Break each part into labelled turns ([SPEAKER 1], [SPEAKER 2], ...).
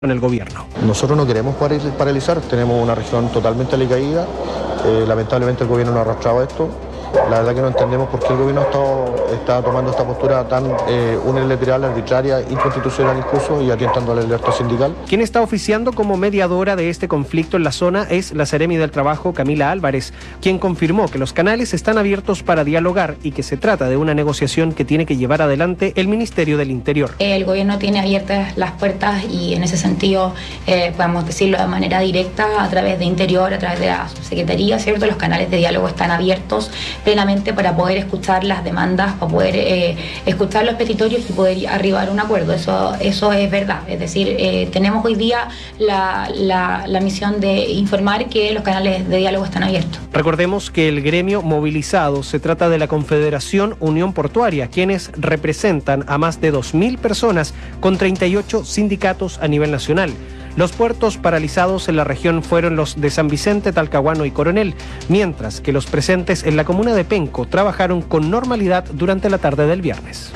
[SPEAKER 1] en el gobierno.
[SPEAKER 2] Nosotros no queremos paralizar, tenemos una región totalmente alicaída, lamentablemente el gobierno no ha arrastrado esto. La verdad que no entendemos por qué el gobierno está tomando esta postura tan unilateral, arbitraria, inconstitucional incluso, y atentando a la libertad sindical.
[SPEAKER 1] Quien está oficiando como mediadora de este conflicto en la zona es la Seremi del Trabajo, Camila Álvarez, quien confirmó que los canales están abiertos para dialogar y que se trata de una negociación que tiene que llevar adelante el Ministerio del Interior.
[SPEAKER 3] El gobierno tiene abiertas las puertas y en ese sentido, podemos decirlo de manera directa, a través de Interior, a través de la Subsecretaría, ¿cierto? Los canales de diálogo están abiertos plenamente para poder escuchar las demandas, para poder escuchar los petitorios y poder arribar a un acuerdo. Eso es verdad. Es decir, tenemos hoy día la misión de informar que los canales de diálogo están abiertos.
[SPEAKER 1] Recordemos que el gremio movilizado se trata de la Confederación Unión Portuaria, quienes representan a más de 2.000 personas con 38 sindicatos a nivel nacional. Los puertos paralizados en la región fueron los de San Vicente, Talcahuano y Coronel, mientras que los presentes en la comuna de Penco trabajaron con normalidad durante la tarde del viernes.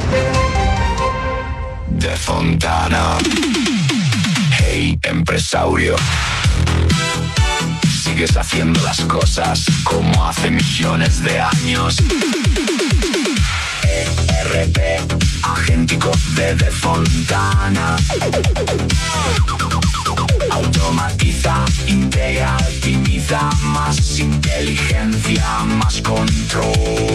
[SPEAKER 4] De Fontana. Hey, empresario. Sigues haciendo las cosas como hace millones de años. ERP, agéntico de Fontana. Automatiza, integra, optimiza, más inteligencia, más control.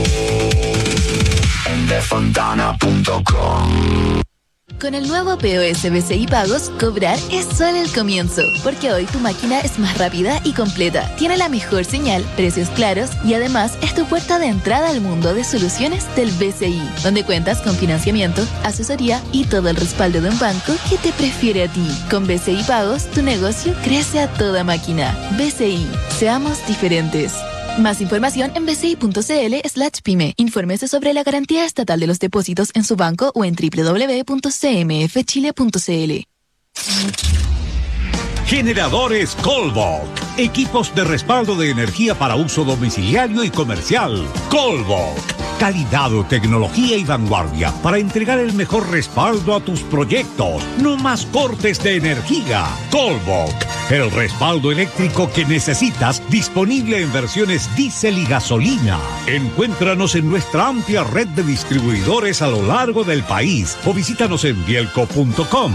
[SPEAKER 4] En defontana.com.
[SPEAKER 5] Con el nuevo POS BCI Pagos, cobrar es solo el comienzo, porque hoy tu máquina es más rápida y completa, tiene la mejor señal, precios claros y además es tu puerta de entrada al mundo de soluciones del BCI, donde cuentas con financiamiento, asesoría y todo el respaldo de un banco que te prefiere a ti. Con BCI Pagos, tu negocio crece a toda máquina. BCI, seamos diferentes. Más información en bci.cl/pyme. Infórmese sobre la garantía estatal de los depósitos en su banco o en www.cmfchile.cl.
[SPEAKER 6] Generadores Colbok. Equipos de respaldo de energía para uso domiciliario y comercial. Colbok. Calidad, tecnología y vanguardia para entregar el mejor respaldo a tus proyectos. No más cortes de energía. Colbok. El respaldo eléctrico que necesitas, disponible en versiones diésel y gasolina. Encuéntranos en nuestra amplia red de distribuidores a lo largo del país o visítanos en bielco.com.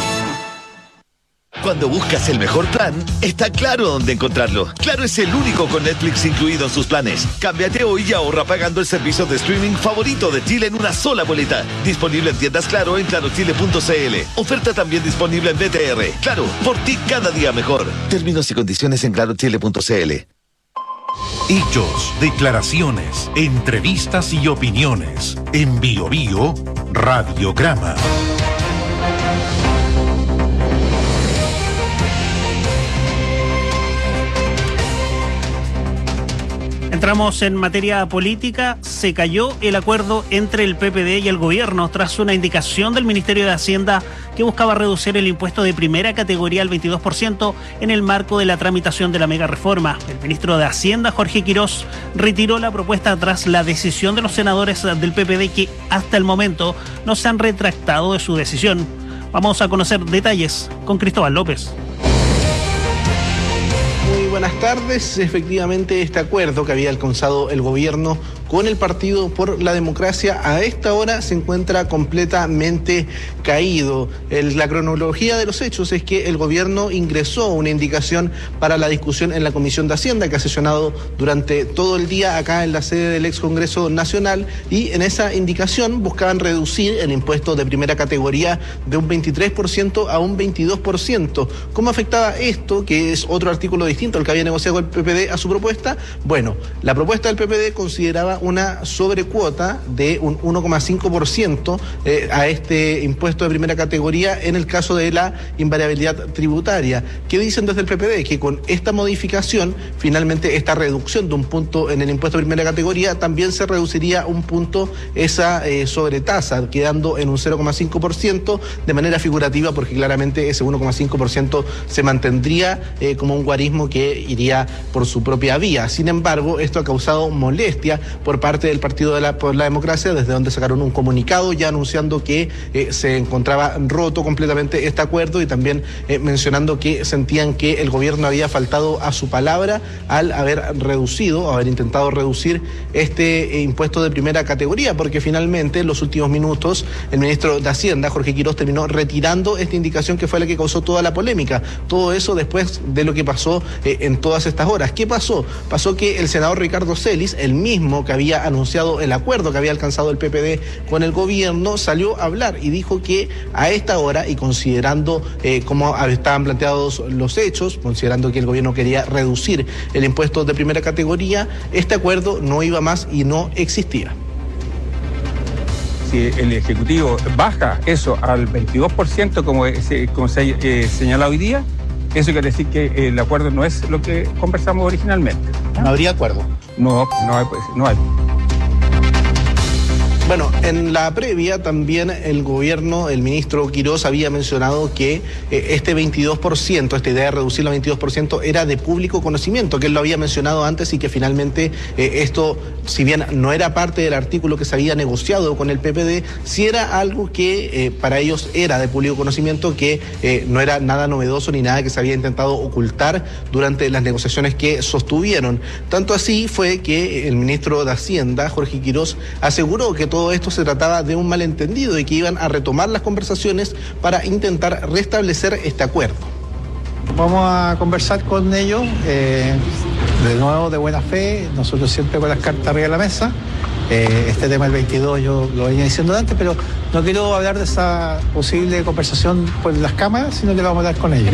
[SPEAKER 7] Cuando buscas el mejor plan, está Claro dónde encontrarlo. Claro es el único con Netflix incluido en sus planes. Cámbiate hoy y ahorra pagando el servicio de streaming favorito de Chile en una sola boleta. Disponible en tiendas Claro en clarochile.cl. Oferta también disponible en BTR. Claro, por ti cada día mejor. Términos y condiciones en clarochile.cl.
[SPEAKER 8] Hechos, declaraciones, entrevistas y opiniones. En Bio Bio, Radiograma.
[SPEAKER 9] Entramos en materia política. Se cayó el acuerdo entre el PPD y el gobierno tras una indicación del Ministerio de Hacienda que buscaba reducir el impuesto de primera categoría al 22% en el marco de la tramitación de la mega reforma. El ministro de Hacienda, Jorge Quirós, retiró la propuesta tras la decisión de los senadores del PPD que hasta el momento no se han retractado de su decisión. Vamos a conocer detalles con Cristóbal López.
[SPEAKER 10] Muy buenas tardes. Efectivamente, este acuerdo que había alcanzado el gobierno con el Partido por la Democracia a esta hora se encuentra completamente caído. La cronología de los hechos es que el gobierno ingresó una indicación para la discusión en la Comisión de Hacienda, que ha sesionado durante todo el día acá en la sede del ex Congreso Nacional, y en esa indicación buscaban reducir el impuesto de primera categoría de un 23% a un 22%. ¿Cómo afectaba esto, que es otro artículo distinto al que había negociado el PPD, a su propuesta? Bueno, la propuesta del PPD consideraba una sobrecuota de un 1,5% a este impuesto de primera categoría en el caso de la invariabilidad tributaria. ¿Qué dicen desde el PPD? Que con esta modificación, finalmente esta reducción de un punto en el impuesto de primera categoría, también se reduciría un punto esa sobretasa, quedando en un 0,5% de manera figurativa, porque claramente ese 1,5% se mantendría como un guarismo que iría por su propia vía. Sin embargo, esto ha causado molestia por parte del Partido por la Democracia, desde donde sacaron un comunicado ya anunciando que se encontraba roto completamente este acuerdo y también mencionando que sentían que el gobierno había faltado a su palabra al haber intentado reducir este impuesto de primera categoría, porque finalmente en los últimos minutos el ministro de Hacienda, Jorge Quirós, terminó retirando esta indicación que fue la que causó toda la polémica. Todo eso después de lo que pasó en todas estas horas. ¿Qué pasó? Pasó que el senador Ricardo Celis, el mismo que había anunciado el acuerdo que había alcanzado el PPD con el gobierno, salió a hablar y dijo que a esta hora, y considerando cómo estaban planteados los hechos, considerando que el gobierno quería reducir el impuesto de primera categoría, este acuerdo no iba más y no existía.
[SPEAKER 11] Si el Ejecutivo baja eso al 22%, como se ha señalado hoy día, eso quiere decir que el acuerdo no es lo que conversamos originalmente.
[SPEAKER 12] ¿No habría acuerdo?
[SPEAKER 11] No hay.
[SPEAKER 10] Bueno, en la previa también el gobierno, el ministro Quirós había mencionado que este 22%, esta idea de reducirlo al 22%, era de público conocimiento, que él lo había mencionado antes y que finalmente esto, si bien no era parte del artículo que se había negociado con el PPD, sí era algo que para ellos era de público conocimiento, que no era nada novedoso ni nada que se había intentado ocultar durante las negociaciones que sostuvieron. Tanto así fue que el ministro de Hacienda, Jorge Quirós, aseguró que todo esto se trataba de un malentendido y que iban a retomar las conversaciones para intentar restablecer este acuerdo.
[SPEAKER 12] Vamos a conversar con ellos, de nuevo de buena fe, nosotros siempre con las cartas arriba de la mesa. Este tema del 22 yo lo venía diciendo antes, pero no quiero hablar de esa posible conversación por las cámaras, sino que lo vamos a hablar con ellos.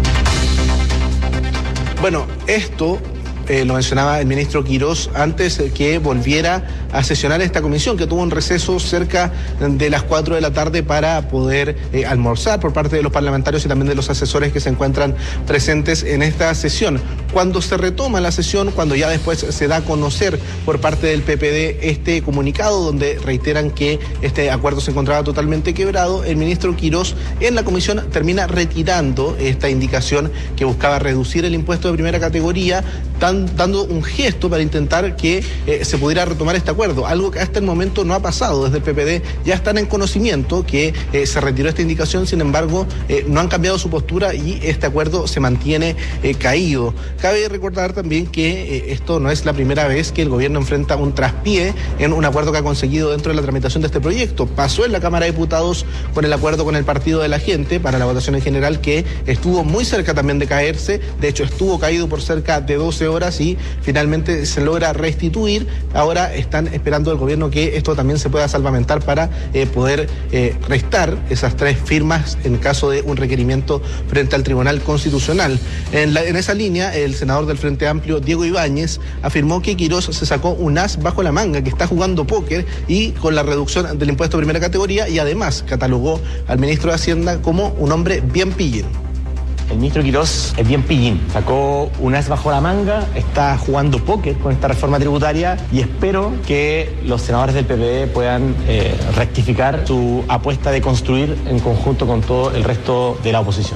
[SPEAKER 10] Bueno, esto lo mencionaba el ministro Quirós antes que volviera a sesionar esta comisión, que tuvo un receso cerca de las 4 de la tarde para poder almorzar por parte de los parlamentarios y también de los asesores que se encuentran presentes en esta sesión. Cuando se retoma la sesión, cuando ya después se da a conocer por parte del PPD este comunicado donde reiteran que este acuerdo se encontraba totalmente quebrado, el ministro Quirós en la comisión termina retirando esta indicación que buscaba reducir el impuesto de primera categoría, dando un gesto para intentar que se pudiera retomar este acuerdo, algo que hasta el momento no ha pasado. Desde el PPD ya están en conocimiento que se retiró esta indicación, sin embargo no han cambiado su postura y este acuerdo se mantiene caído. Cabe recordar también que esto no es la primera vez que el gobierno enfrenta un traspié en un acuerdo que ha conseguido dentro de la tramitación de este proyecto. Pasó en la Cámara de Diputados con el acuerdo con el Partido de la Gente para la votación en general, que estuvo muy cerca también de caerse, de hecho estuvo caído por cerca de 12 horas y finalmente se logra restituir. Ahora están esperando del gobierno que esto también se pueda salvamentar para poder restar esas 3 firmas en caso de un requerimiento frente al Tribunal Constitucional. En esa línea, el senador del Frente Amplio, Diego Ibáñez, afirmó que Quirós se sacó un as bajo la manga, que está jugando póker y con la reducción del impuesto de primera categoría, y además catalogó al ministro de Hacienda como un hombre bien pillín.
[SPEAKER 13] El ministro Quirós es bien pillín, sacó un as bajo la manga, está jugando póker con esta reforma tributaria y espero que los senadores del PPD puedan rectificar su apuesta de construir en conjunto con todo el resto de la oposición.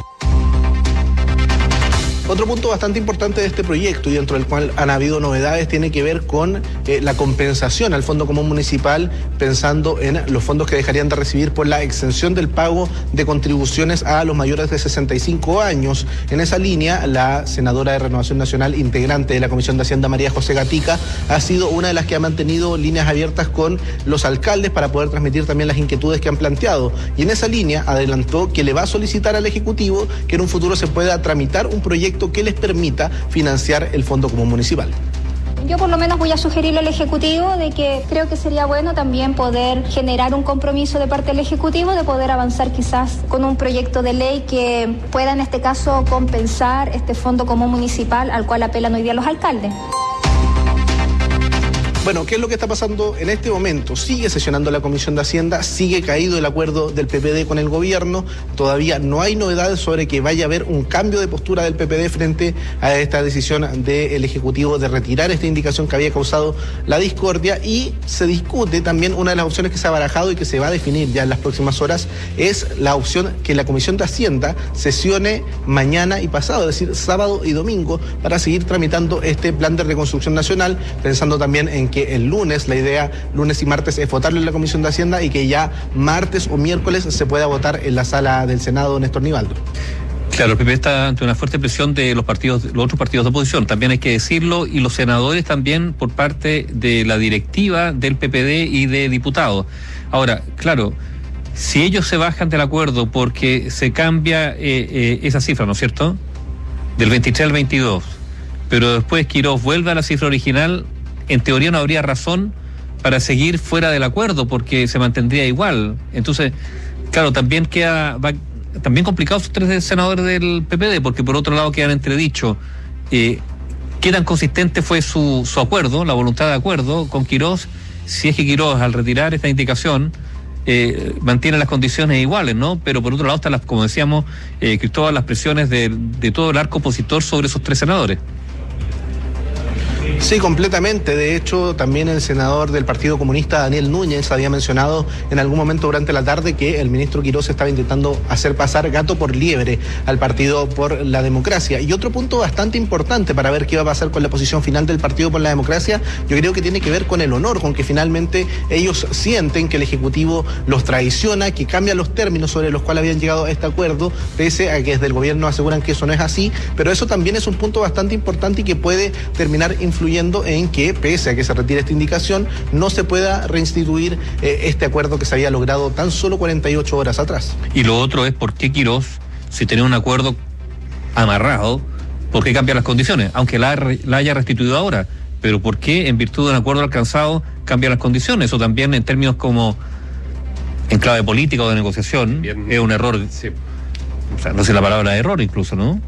[SPEAKER 10] Otro punto bastante importante de este proyecto y dentro del cual han habido novedades tiene que ver con la compensación al Fondo Común Municipal, pensando en los fondos que dejarían de recibir por la exención del pago de contribuciones a los mayores de 65 años. En esa línea, la senadora de Renovación Nacional, integrante de la Comisión de Hacienda, María José Gatica, ha sido una de las que ha mantenido líneas abiertas con los alcaldes para poder transmitir también las inquietudes que han planteado. Y en esa línea adelantó que le va a solicitar al Ejecutivo que en un futuro se pueda tramitar un proyecto que les permita financiar el Fondo Común Municipal.
[SPEAKER 14] Yo por lo menos voy a sugerirle al Ejecutivo de que creo que sería bueno también poder generar un compromiso de parte del Ejecutivo de poder avanzar quizás con un proyecto de ley que pueda en este caso compensar este Fondo Común Municipal al cual apelan hoy día los alcaldes.
[SPEAKER 10] Bueno, ¿qué es lo que está pasando en este momento? Sigue sesionando la Comisión de Hacienda, sigue caído el acuerdo del PPD con el gobierno, todavía no hay novedades sobre que vaya a haber un cambio de postura del PPD frente a esta decisión del Ejecutivo de retirar esta indicación que había causado la discordia, y se discute también una de las opciones que se ha barajado y que se va a definir ya en las próximas horas, es la opción que la Comisión de Hacienda sesione mañana y pasado, es decir, sábado y domingo, para seguir tramitando este plan de reconstrucción nacional, pensando también en que que el lunes, la idea lunes y martes es votarlo en la Comisión de Hacienda y que ya martes o miércoles se pueda votar en la sala del Senado, Néstor Nivaldo.
[SPEAKER 15] Claro, el PP está ante una fuerte presión de los otros partidos de oposición, también hay que decirlo, y los senadores también por parte de la directiva del PPD y de diputados. Ahora, claro, si ellos se bajan del acuerdo porque se cambia esa cifra, ¿no es cierto?, del 23 al 22, pero después Quirós vuelve a la cifra original, en teoría no habría razón para seguir fuera del acuerdo porque se mantendría igual. Entonces, claro, también también complicados los tres senadores del PPD, porque por otro lado quedan entredicho qué tan consistente fue su acuerdo, la voluntad de acuerdo con Quirós, si es que Quirós al retirar esta indicación mantiene las condiciones iguales, ¿no? Pero por otro lado están, como decíamos, Cristóbal, las presiones de todo el arco opositor sobre esos tres senadores.
[SPEAKER 10] Sí, completamente. De hecho, también el senador del Partido Comunista, Daniel Núñez, había mencionado en algún momento durante la tarde que el ministro Quirós estaba intentando hacer pasar gato por liebre al Partido por la Democracia. Y otro punto bastante importante para ver qué va a pasar con la posición final del Partido por la Democracia, yo creo que tiene que ver con el honor, con que finalmente ellos sienten que el Ejecutivo los traiciona, que cambia los términos sobre los cuales habían llegado a este acuerdo, pese a que desde el gobierno aseguran que eso no es así, pero eso también es un punto bastante importante y que puede terminar influyendo en que, pese a que se retire esta indicación, no se pueda reinstituir este acuerdo que se había logrado tan solo 48 horas atrás.
[SPEAKER 15] Y lo otro es por qué Quirós, si tenía un acuerdo amarrado, ¿por qué cambia las condiciones? Aunque la haya restituido ahora, pero ¿por qué en virtud de un acuerdo alcanzado cambia las condiciones? O también en términos como en clave política o de negociación, bien, es un error. Sí. O sea, no sé la palabra error incluso, ¿no?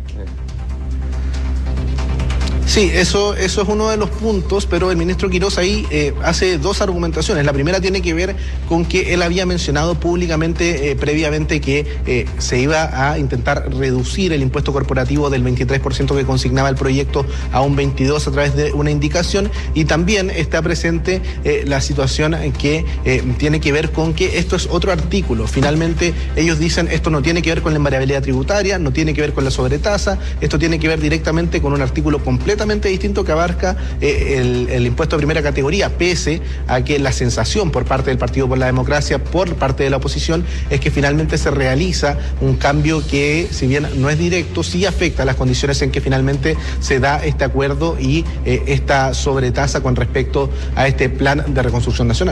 [SPEAKER 10] Sí, eso es uno de los puntos, pero el ministro Quirós ahí hace dos argumentaciones. La primera tiene que ver con que él había mencionado públicamente previamente que se iba a intentar reducir el impuesto corporativo del 23% que consignaba el proyecto a un 22% a través de una indicación, y también está presente la situación que tiene que ver con que esto es otro artículo. Finalmente ellos dicen esto no tiene que ver con la invariabilidad tributaria, no tiene que ver con la sobretasa, esto tiene que ver directamente con un artículo completamente distinto que abarca el impuesto de primera categoría, pese a que la sensación por parte del Partido por la Democracia, por parte de la oposición, es que finalmente se realiza un cambio que, si bien no es directo, sí afecta a las condiciones en que finalmente se da este acuerdo y esta sobretasa con respecto a este plan de reconstrucción nacional.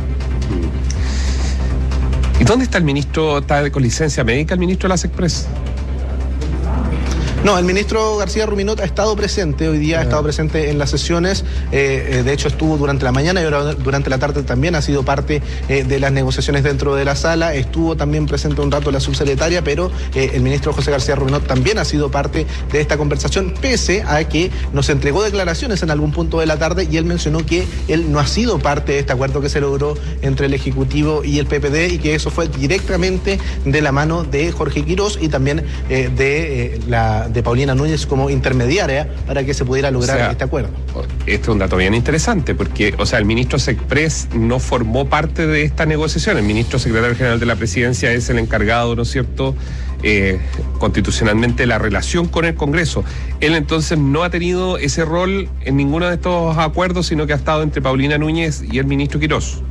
[SPEAKER 16] ¿Y dónde está el ministro? ¿Está con licencia médica el ministro de las Express?
[SPEAKER 10] No, el ministro García Ruminot ha estado presente, hoy día ha estado presente en las sesiones, de hecho estuvo durante la mañana y ahora durante la tarde también ha sido parte de las negociaciones dentro de la sala, estuvo también presente un rato la subsecretaria, pero el ministro José García Ruminot también ha sido parte de esta conversación, pese a que nos entregó declaraciones en algún punto de la tarde y él mencionó que él no ha sido parte de este acuerdo que se logró entre el Ejecutivo y el PPD y que eso fue directamente de la mano de Jorge Quirós y también de Paulina Núñez como intermediaria para que se pudiera lograr este acuerdo.
[SPEAKER 16] Este es un dato bien interesante porque, el ministro Sexpress no formó parte de esta negociación. El ministro secretario general de la presidencia es el encargado, ¿no es cierto?, constitucionalmente la relación con el Congreso. Él entonces no ha tenido ese rol en ninguno de estos acuerdos, sino que ha estado entre Paulina Núñez y el ministro Quirós.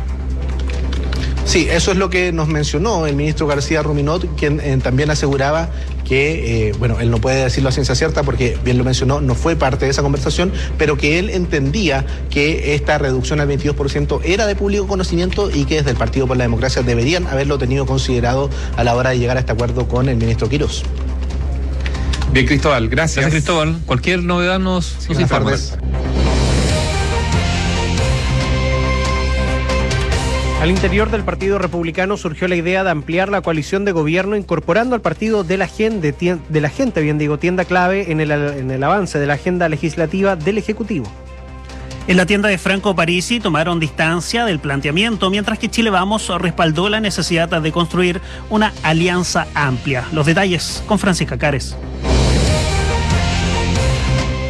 [SPEAKER 10] Sí, eso es lo que nos mencionó el ministro García Ruminot, quien también aseguraba que, él no puede decirlo a ciencia cierta porque, bien lo mencionó, no fue parte de esa conversación, pero que él entendía que esta reducción al 22% era de público conocimiento y que desde el Partido por la Democracia deberían haberlo tenido considerado a la hora de llegar a este acuerdo con el ministro Quirós.
[SPEAKER 16] Bien, Cristóbal, gracias.
[SPEAKER 15] Gracias, Cristóbal. Cualquier novedad nos informa.
[SPEAKER 1] Al interior del Partido Republicano surgió la idea de ampliar la coalición de gobierno incorporando al partido de la gente, tienda clave en el avance de la agenda legislativa del Ejecutivo.
[SPEAKER 9] En la tienda de Franco Parisi tomaron distancia del planteamiento, mientras que Chile Vamos respaldó la necesidad de construir una alianza amplia. Los detalles con Francisca Cares.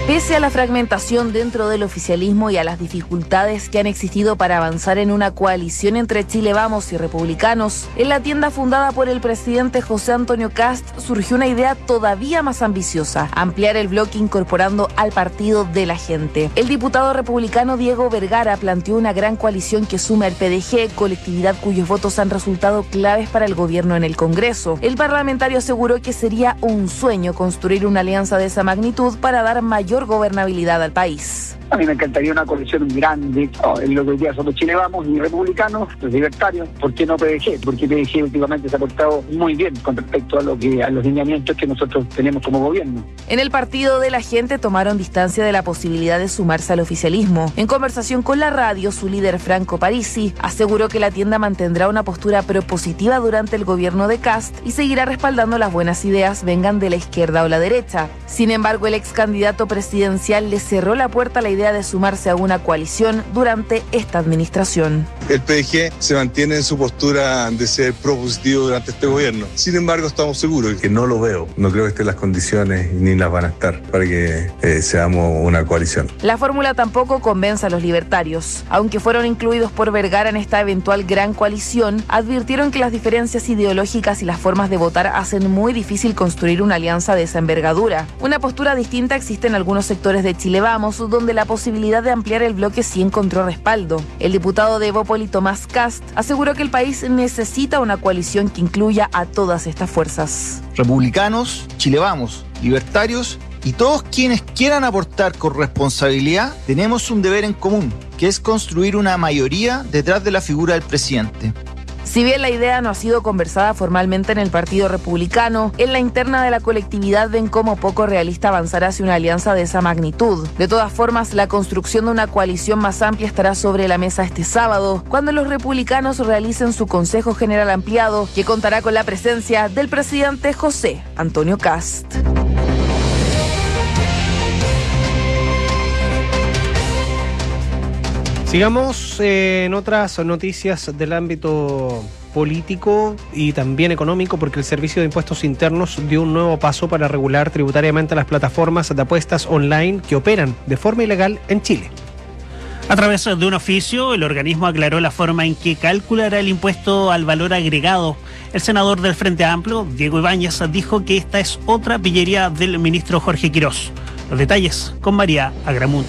[SPEAKER 17] Pese a la fragmentación dentro del oficialismo y a las dificultades que han existido para avanzar en una coalición entre Chile Vamos y republicanos, en la tienda fundada por el presidente José Antonio Kast surgió una idea todavía más ambiciosa: ampliar el bloque incorporando al Partido de la Gente. El diputado republicano Diego Vergara planteó una gran coalición que sume al PDG, colectividad cuyos votos han resultado claves para el gobierno en el Congreso. El parlamentario aseguró que sería un sueño construir una alianza de esa magnitud para dar mayor gobernabilidad al país.
[SPEAKER 18] A mí me encantaría una coalición grande. En lo que hoy día son los Chile Vamos y republicanos, los libertarios. ¿Por qué no PDG? Porque PDG últimamente se ha portado muy bien con respecto a los lineamientos que nosotros tenemos como gobierno.
[SPEAKER 17] En el Partido de la Gente tomaron distancia de la posibilidad de sumarse al oficialismo. En conversación con la radio, su líder Franco Parisi aseguró que la tienda mantendrá una postura propositiva durante el gobierno de Kast y seguirá respaldando las buenas ideas, vengan de la izquierda o la derecha. Sin embargo, el ex candidato presidencial le cerró la puerta a la idea de sumarse a una coalición durante esta administración.
[SPEAKER 19] El PDG se mantiene en su postura de ser propositivo durante este gobierno. Sin embargo, estamos seguros que no lo veo. No creo que estén las condiciones ni las van a estar para que seamos una coalición.
[SPEAKER 17] La fórmula tampoco convence a los libertarios. Aunque fueron incluidos por Vergara en esta eventual gran coalición, advirtieron que las diferencias ideológicas y las formas de votar hacen muy difícil construir una alianza de esa envergadura. Una postura distinta existe en algunos sectores de Chile Vamos, donde la posibilidad de ampliar el bloque sí encontró respaldo. El diputado de Evópoli, Tomás Kast, aseguró que el país necesita una coalición que incluya a todas estas fuerzas.
[SPEAKER 20] Republicanos, Chile Vamos, libertarios y todos quienes quieran aportar con responsabilidad, tenemos un deber en común, que es construir una mayoría detrás de la figura del presidente.
[SPEAKER 17] Si bien la idea no ha sido conversada formalmente en el Partido Republicano, en la interna de la colectividad ven como poco realista avanzar hacia una alianza de esa magnitud. De todas formas, la construcción de una coalición más amplia estará sobre la mesa este sábado, cuando los republicanos realicen su Consejo General ampliado, que contará con la presencia del presidente José Antonio Kast.
[SPEAKER 1] Sigamos en otras noticias del ámbito político y también económico, porque el Servicio de Impuestos Internos dio un nuevo paso para regular tributariamente las plataformas de apuestas online que operan de forma ilegal en Chile.
[SPEAKER 9] A través de un oficio, el organismo aclaró la forma en que calculará el impuesto al valor agregado. El senador del Frente Amplio, Diego Ibáñez, dijo que esta es otra pillería del ministro Jorge Quirós. Los detalles con María Agramunt.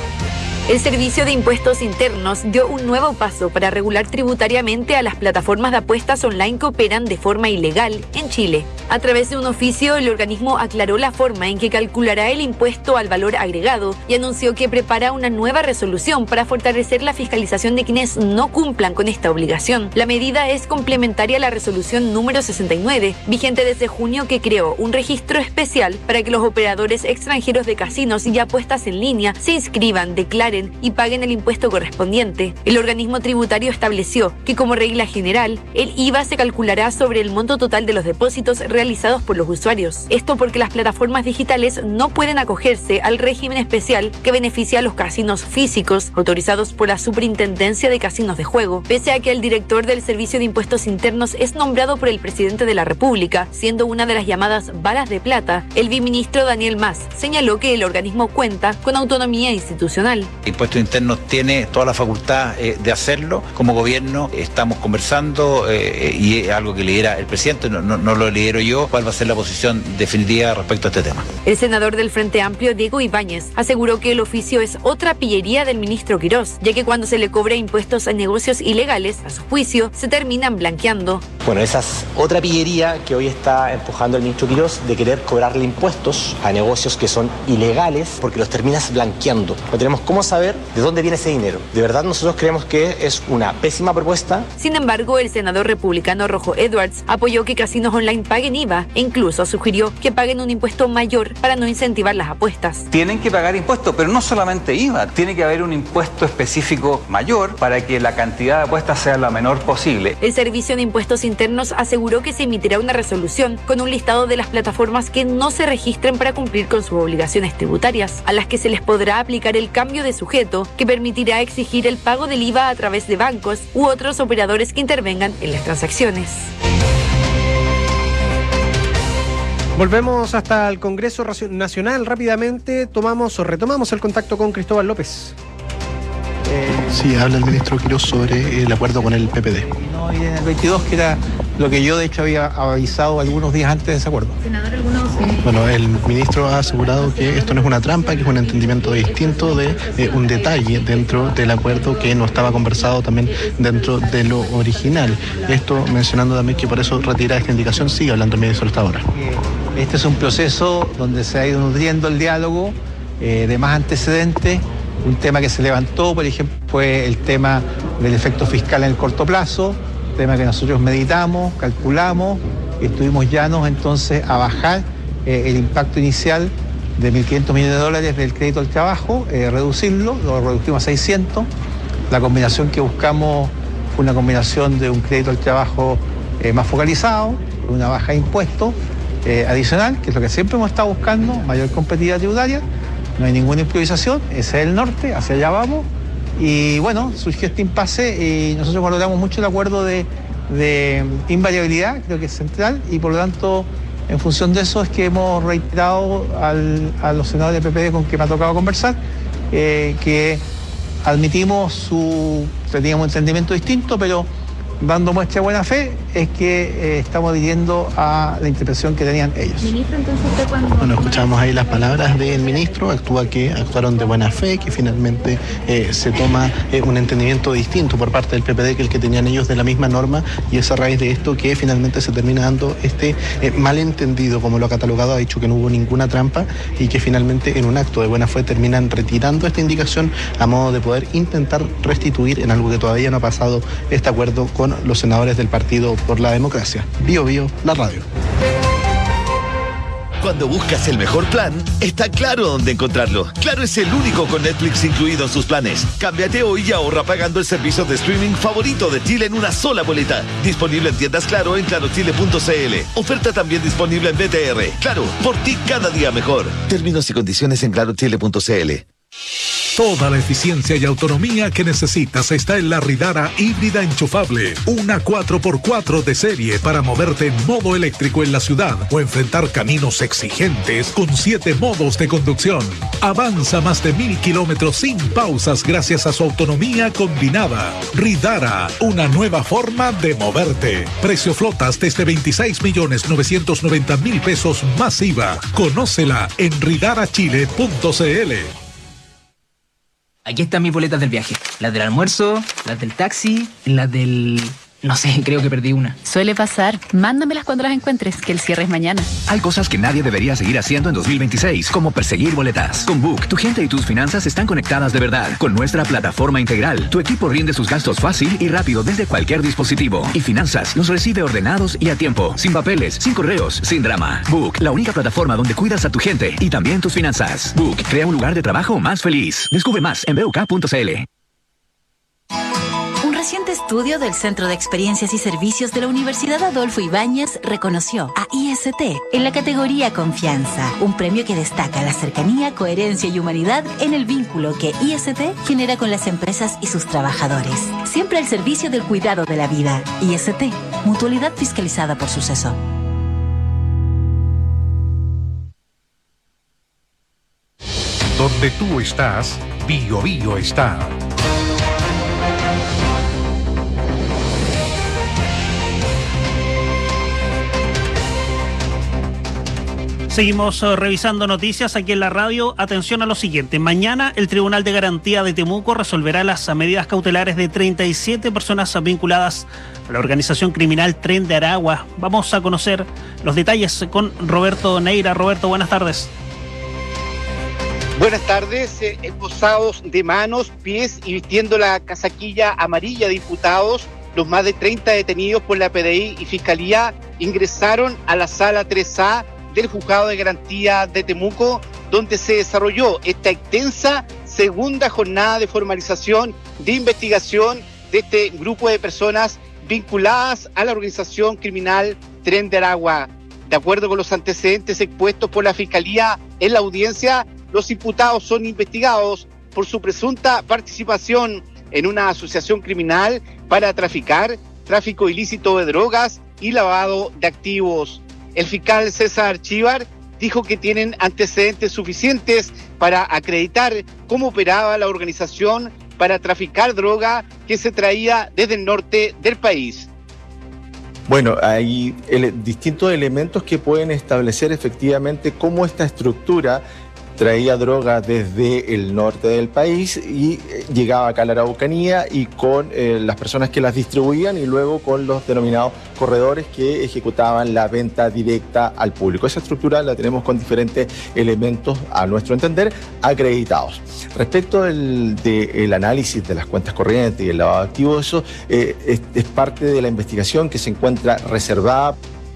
[SPEAKER 21] El Servicio de Impuestos Internos dio un nuevo paso para regular tributariamente a las plataformas de apuestas online que operan de forma ilegal en Chile. A través de un oficio, el organismo aclaró la forma en que calculará el impuesto al valor agregado y anunció que prepara una nueva resolución para fortalecer la fiscalización de quienes no cumplan con esta obligación. La medida es complementaria a la resolución número 69, vigente desde junio, que creó un registro especial para que los operadores extranjeros de casinos y apuestas en línea se inscriban, declaren y paguen el impuesto correspondiente. El organismo tributario estableció que, como regla general, el IVA se calculará sobre el monto total de los depósitos realizados por los usuarios. Esto porque las plataformas digitales no pueden acogerse al régimen especial que beneficia a los casinos físicos autorizados por la Superintendencia de Casinos de Juego, pese a que el director del Servicio de Impuestos Internos es nombrado por el presidente de la República, siendo una de las llamadas balas de plata. El viceministro Daniel Mas señaló que el organismo cuenta con autonomía institucional.
[SPEAKER 22] Impuestos Internos tiene toda la facultad de hacerlo. Como gobierno estamos conversando y es algo que lidera el presidente, no lo lidero yo, cuál va a ser la posición definitiva respecto a este tema.
[SPEAKER 21] El senador del Frente Amplio, Diego Ibáñez, aseguró que el oficio es otra pillería del ministro Quirós, ya que cuando se le cobra impuestos a negocios ilegales, a su juicio, se terminan blanqueando.
[SPEAKER 13] Bueno, esa es otra pillería que hoy está empujando el ministro Quirós, de querer cobrarle impuestos a negocios que son ilegales porque los terminas blanqueando. No tenemos cómo saber de dónde viene ese dinero. De verdad, nosotros creemos que es una pésima propuesta.
[SPEAKER 21] Sin embargo, el senador republicano Rojo Edwards apoyó que casinos online paguen IVA e incluso sugirió que paguen un impuesto mayor para no incentivar las apuestas.
[SPEAKER 23] Tienen que pagar impuestos, pero no solamente IVA. Tiene que haber un impuesto específico mayor para que la cantidad de apuestas sea la menor posible.
[SPEAKER 21] El Servicio de Impuestos Internos aseguró que se emitirá una resolución con un listado de las plataformas que no se registren para cumplir con sus obligaciones tributarias, a las que se les podrá aplicar el cambio de sujeto que permitirá exigir el pago del IVA a través de bancos u otros operadores que intervengan en las transacciones.
[SPEAKER 1] Volvemos hasta el Congreso Nacional rápidamente. Retomamos el contacto con Cristóbal López.
[SPEAKER 10] Sí, habla el ministro Quirós sobre el acuerdo con el PPD.
[SPEAKER 12] No, y en el 22, que era lo que yo de hecho había avisado algunos días antes de ese acuerdo.
[SPEAKER 14] Senador,
[SPEAKER 10] Bueno, el ministro ha asegurado que esto no es una trampa, que es un entendimiento distinto de un detalle dentro del acuerdo que no estaba conversado también dentro de lo original. Esto mencionando también que por eso retira esta indicación, sigue hablando el ministro hasta ahora.
[SPEAKER 12] Este es un proceso donde se ha ido nutriendo el diálogo de más antecedentes. Un tema que se levantó, por ejemplo, fue el tema del efecto fiscal en el corto plazo, tema que nosotros meditamos, calculamos, estuvimos llanos entonces a bajar el impacto inicial de $1.500 millones del crédito al trabajo, reducirlo, lo reducimos a 600. La combinación que buscamos fue una combinación de un crédito al trabajo más focalizado, una baja de impuestos adicional, que es lo que siempre hemos estado buscando, mayor competitividad tributaria. No hay ninguna improvisación, ese es el norte, hacia allá vamos. Y bueno, surgió este impasse y nosotros valoramos mucho el acuerdo de invariabilidad, creo que es central, y por lo tanto, en función de eso es que hemos reiterado a los senadores del PPD con que me ha tocado conversar, que admitimos teníamos un entendimiento distinto, pero dando muestra de buena fe, es que estamos adhiriendo a la interpretación que tenían ellos.
[SPEAKER 14] Ministro, entonces usted cuando...
[SPEAKER 10] Bueno, escuchamos ahí las palabras del ministro, actuaron de buena fe, que finalmente se toma un entendimiento distinto por parte del PPD que el que tenían ellos de la misma norma, y es a raíz de esto que finalmente se termina dando este malentendido, como lo ha catalogado, ha dicho que no hubo ninguna trampa y que finalmente en un acto de buena fe terminan retirando esta indicación a modo de poder intentar restituir en algo que todavía no ha pasado este acuerdo con los senadores del Partido por la Democracia. Bio, la radio.
[SPEAKER 7] Cuando buscas el mejor plan, está Claro dónde encontrarlo. Claro es el único con Netflix incluido en sus planes. Cámbiate hoy y ahorra pagando el servicio de streaming favorito de Chile en una sola boleta. Disponible en tiendas Claro en clarochile.cl. Oferta también disponible en BTR. Claro, por ti cada día mejor. Términos y condiciones en clarochile.cl.
[SPEAKER 6] Toda la eficiencia y autonomía que necesitas está en la Ridara híbrida enchufable. Una 4x4 de serie para moverte en modo eléctrico en la ciudad o enfrentar caminos exigentes con 7 modos de conducción. Avanza más de 1.000 kilómetros sin pausas gracias a su autonomía combinada. Ridara, una nueva forma de moverte. Precio flotas desde 26.990.000 pesos más IVA. Conócela en ridarachile.cl.
[SPEAKER 2] Aquí están mis boletas del viaje. Las del almuerzo, las del taxi, las del... No sé, creo que perdí una.
[SPEAKER 3] Suele pasar. Mándamelas cuando las encuentres, que el cierre es mañana.
[SPEAKER 4] Hay cosas que nadie debería seguir haciendo en 2026, como perseguir boletas. Con Book, tu gente y tus finanzas están conectadas de verdad. Con nuestra plataforma integral, tu equipo rinde sus gastos fácil y rápido desde cualquier dispositivo. Y finanzas los recibe ordenados y a tiempo. Sin papeles, sin correos, sin drama. Book, la única plataforma donde cuidas a tu gente y también tus finanzas. Book, crea un lugar de trabajo más feliz. Descubre más en buk.cl.
[SPEAKER 24] Un reciente estudio del Centro de Experiencias y Servicios de la Universidad Adolfo Ibáñez reconoció a IST en la categoría Confianza, un premio que destaca la cercanía, coherencia y humanidad en el vínculo que IST genera con las empresas y sus trabajadores. Siempre al servicio del cuidado de la vida. IST, mutualidad fiscalizada por Suceso.
[SPEAKER 8] Donde tú estás, Bio está.
[SPEAKER 9] Seguimos revisando noticias aquí en la radio. Atención a lo siguiente. Mañana el Tribunal de Garantía de Temuco resolverá las medidas cautelares de 37 personas vinculadas a la organización criminal Tren de Aragua. Vamos a conocer los detalles con Roberto Neira. Roberto, buenas tardes.
[SPEAKER 25] Buenas tardes. Esposados de manos, pies y vistiendo la casaquilla amarilla de imputados, los más de 30 detenidos por la PDI y Fiscalía ingresaron a la sala 3A del Juzgado de Garantía de Temuco, donde se desarrolló esta extensa segunda jornada de formalización de investigación de este grupo de personas vinculadas a la organización criminal Tren de Aragua. De acuerdo con los antecedentes expuestos por la Fiscalía en la audiencia, los imputados son investigados por su presunta participación en una asociación criminal para tráfico ilícito de drogas y lavado de activos. El fiscal César Chívar dijo que tienen antecedentes suficientes para acreditar cómo operaba la organización para traficar droga que se traía desde el norte del país.
[SPEAKER 5] Bueno, hay distintos elementos que pueden establecer efectivamente cómo esta estructura traía droga desde el norte del país y llegaba acá a la Araucanía y con las personas que las distribuían y luego con los denominados corredores que ejecutaban la venta directa al público. Esa estructura la tenemos con diferentes elementos, a nuestro entender, acreditados. Respecto del análisis de las cuentas corrientes y el lavado de activos, eso es parte de la investigación que se encuentra reservada.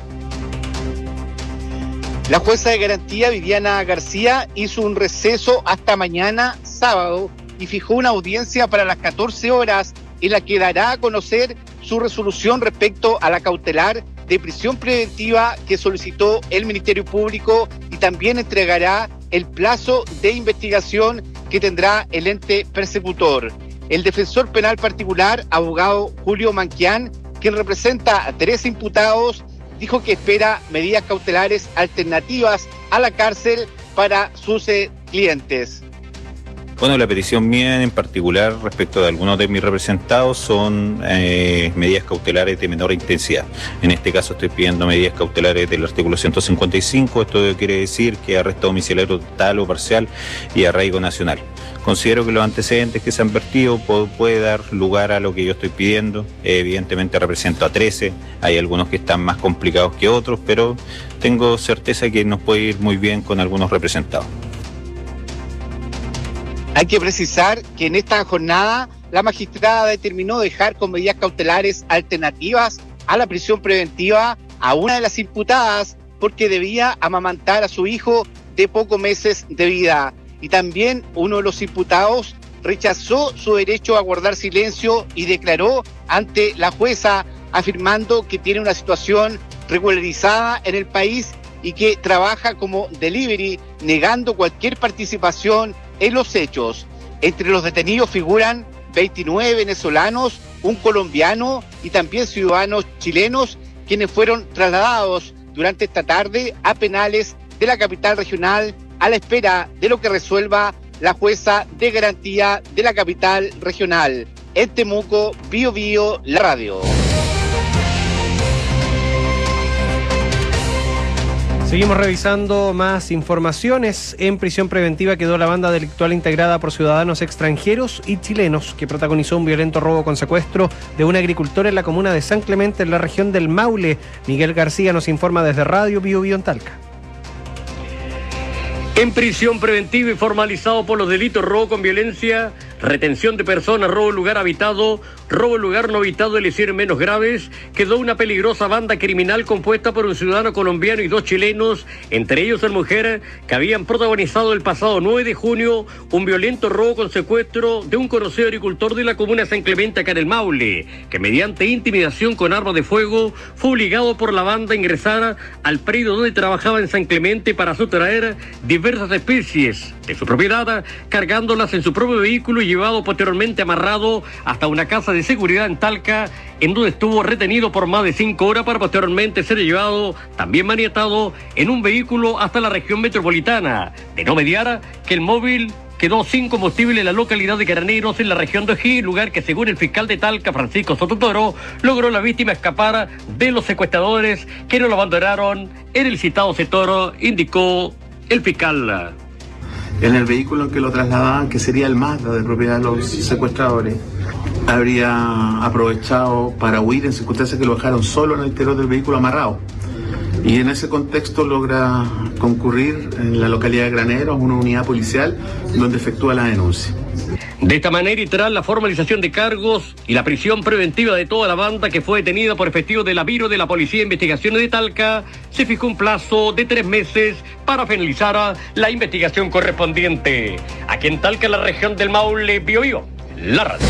[SPEAKER 25] La jueza de garantía, Viviana García, hizo un receso hasta mañana, sábado, y fijó una audiencia para las 14 horas en la que dará a conocer su resolución respecto a la cautelar de prisión preventiva que solicitó el Ministerio Público y también entregará el plazo de investigación que tendrá el ente persecutor. El defensor penal particular, abogado Julio Manquián, quien representa a 3 imputados, dijo que espera medidas cautelares alternativas a la cárcel para sus clientes.
[SPEAKER 11] Bueno, la petición mía en particular respecto de algunos de mis representados son medidas cautelares de menor intensidad. En este caso estoy pidiendo medidas cautelares del artículo 155, esto quiere decir que arresto domiciliario total o parcial y arraigo nacional. Considero que los antecedentes que se han vertido puede dar lugar a lo que yo estoy pidiendo. Evidentemente represento a 13, hay algunos que están más complicados que otros, pero tengo certeza que nos puede ir muy bien con algunos representados.
[SPEAKER 25] Hay que precisar que en esta jornada la magistrada determinó dejar con medidas cautelares alternativas a la prisión preventiva a una de las imputadas porque debía amamantar a su hijo de pocos meses de vida. Y también uno de los imputados rechazó su derecho a guardar silencio y declaró ante la jueza afirmando que tiene una situación regularizada en el país y que trabaja como delivery, negando cualquier participación en los hechos. Entre los detenidos figuran 29 venezolanos, un colombiano y también ciudadanos chilenos, quienes fueron trasladados durante esta tarde a penales de la capital regional a la espera de lo que resuelva la jueza de garantía de la capital regional. En Temuco, Bío Bío, la radio.
[SPEAKER 1] Seguimos revisando más informaciones. En prisión preventiva quedó la banda delictual integrada por ciudadanos extranjeros y chilenos que protagonizó un violento robo con secuestro de un agricultor en la comuna de San Clemente, en la región del Maule. Miguel García nos informa desde Radio Bío Bío en Talca.
[SPEAKER 15] En prisión preventiva y formalizado por los delitos robo con violencia, retención de personas, robo en lugar habitado, robo en lugar no habitado y lesiones menos graves, quedó una peligrosa banda criminal compuesta por un ciudadano colombiano y 2 chilenos, entre ellos el mujer, que habían protagonizado el pasado 9 de junio un violento robo con secuestro de un conocido agricultor de la comuna de San Clemente, acá en el Maule, que mediante intimidación con armas de fuego fue obligado por la banda a ingresar al predio donde trabajaba en San Clemente para sustraer diversas especies de su propiedad, cargándolas en su propio vehículo y llevado posteriormente amarrado hasta una casa de seguridad en Talca, en donde estuvo retenido por más de 5 horas para posteriormente ser llevado, también maniatado, en un vehículo hasta la región metropolitana. De no mediar que el móvil quedó sin combustible en la localidad de Caraneros, en la región de O'Higgins, lugar que, según el fiscal de Talca, Francisco Sototoro, logró la víctima escapar de los secuestradores que no lo abandonaron en el citado sector, indicó el fiscal.
[SPEAKER 16] En el vehículo en que lo trasladaban, que sería el Mazda de propiedad de los secuestradores, habría aprovechado para huir en circunstancias que lo dejaron solo en el interior del vehículo amarrado. Y en ese contexto logra concurrir en la localidad de Graneros una unidad policial donde efectúa la denuncia.
[SPEAKER 15] De esta manera, y tras la formalización de cargos y la prisión preventiva de toda la banda que fue detenida por efectivos de la Biro de la Policía de Investigaciones de Talca, se fijó un plazo de 3 meses para finalizar la investigación correspondiente. Aquí en Talca, en la región del Maule, Bío Bío, la radio.